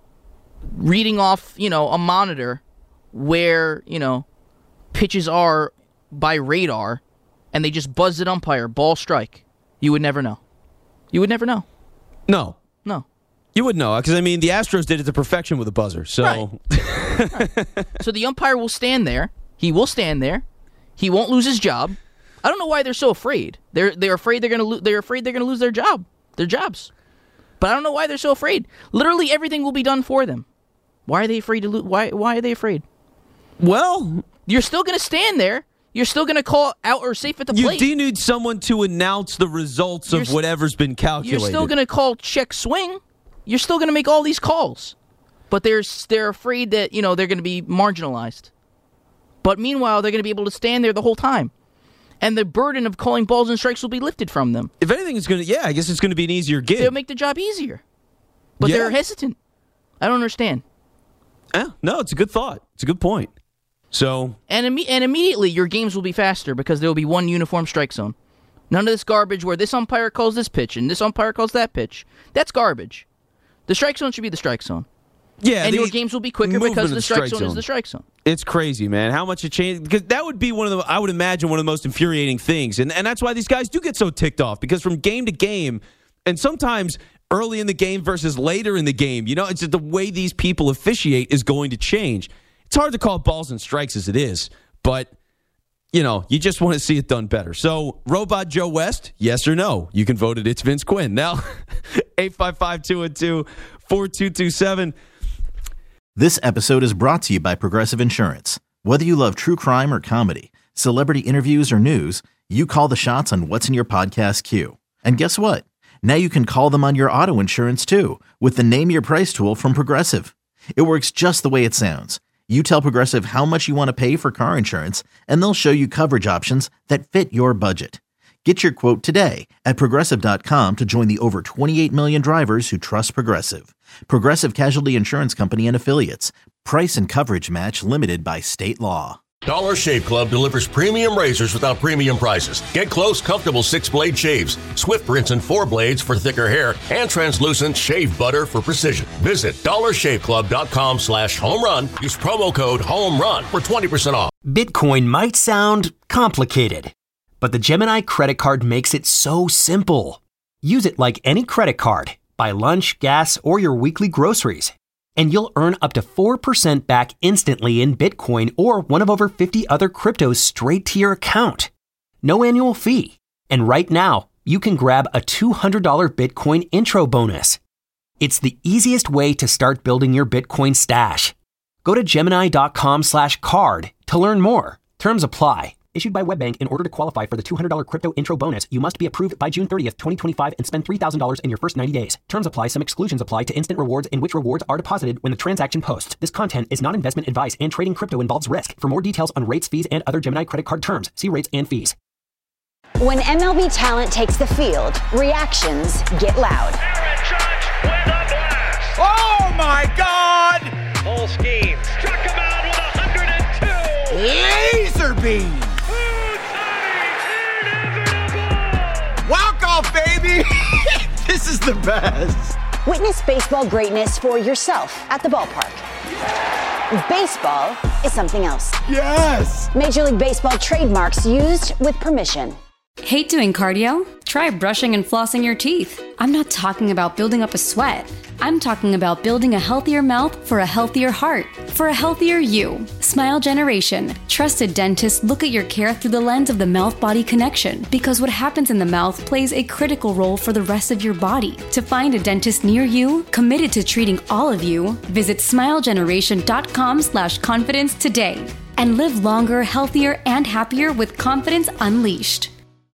reading off, you know, a monitor where you know pitches are by radar, and they just buzzed it umpire ball strike. You would never know. You would never know. No. No. You would know, because, I mean, the Astros did it to perfection with a buzzer. So Right. Right. So the umpire will stand there. He will stand there. He won't lose his job. I don't know why they're so afraid. They're they're afraid they're gonna lo- they're afraid they're gonna lose their job, their jobs. But I don't know why they're so afraid. Literally everything will be done for them. Why are they afraid to lose? Why why are they afraid? Well, you're still gonna stand there. You're still going to call out or safe at the you plate. do need someone to announce the results You're of s- whatever's been calculated. You're still going to call check swing. You're still going to make all these calls. But they're, they're afraid that, you know, they're going to be marginalized. But meanwhile, they're going to be able to stand there the whole time. And the burden of calling balls and strikes will be lifted from them. If anything, it's going to, yeah, I guess it's going to be an easier gig. They'll make the job easier. But Yeah. they're hesitant. I don't understand. Yeah, no, it's a good thought. It's a good point. So, And, imme- and immediately your games will be faster because there will be one uniform strike zone. None of this garbage where this umpire calls this pitch and this umpire calls that pitch. That's garbage. The strike zone should be the strike zone. yeah, and the your games will be quicker movement because of the strike zone is the strike zone. It's crazy, man. How much it changed? Because that would be one of the, I would imagine, one of the most infuriating things. And, and that's why these guys do get so ticked off, because from game to game, and sometimes early in the game versus later in the game, you know, it's just the way these people officiate is going to change. It's hard to call balls and strikes as it is, but, you know, you just want to see it done better. So, Robot Joe West, yes or no? You can vote it. It's Vince Quinn. Now, eight five five, two one two, four two two seven. This episode is brought to you by Progressive Insurance. Whether you love true crime or comedy, celebrity interviews or news, you call the shots on what's in your podcast queue. And guess what? Now you can call them on your auto insurance too with the Name Your Price tool from Progressive. It works just the way it sounds. You tell Progressive how much you want to pay for car insurance, and they'll show you coverage options that fit your budget. Get your quote today at Progressive dot com to join the over twenty-eight million drivers who trust Progressive. Progressive Casualty Insurance Company and Affiliates. Price and coverage match limited by state law. Dollar Shave Club delivers premium razors without premium prices. Get close, comfortable six-blade shaves, swift rinse and four blades for thicker hair, and translucent shave butter for precision. Visit dollar shave club dot com slash home run. Use promo code HOMERUN for twenty percent off. Bitcoin might sound complicated, but the Gemini credit card makes it so simple. Use it like any credit card. Buy lunch, gas, or your weekly groceries, and you'll earn up to four percent back instantly in Bitcoin or one of over fifty other cryptos straight to your account. No annual fee. And right now, you can grab a two hundred dollars Bitcoin intro bonus. It's the easiest way to start building your Bitcoin stash. Go to Gemini.com slash card to learn more. Terms apply. Issued by WebBank. In order to qualify for the two hundred dollars crypto intro bonus, you must be approved by June thirtieth, twenty twenty-five and spend three thousand dollars in your first ninety days. Terms apply. Some exclusions apply to instant rewards in which rewards are deposited when the transaction posts. This content is not investment advice and trading crypto involves risk. For more details on rates, fees, and other Gemini credit card terms, see rates and fees. When M L B talent takes the field, reactions get loud. Aaron Judge with a blast. Oh my God! Full scheme. Struck him out with one hundred two. Laser beam. Walk off, baby! This is the best. Witness baseball greatness for yourself at the ballpark. Baseball is something else. Yes! Major League Baseball trademarks used with permission. Hate doing cardio? Try brushing and flossing your teeth. I'm not talking about building up a sweat. I'm talking about building a healthier mouth for a healthier heart, for a healthier you. Smile Generation. Trusted dentists look at your care through the lens of the mouth-body connection, because what happens in the mouth plays a critical role for the rest of your body. To find a dentist near you, committed to treating all of you, visit smilegeneration.com slash confidence today. And live longer, healthier, and happier with confidence unleashed.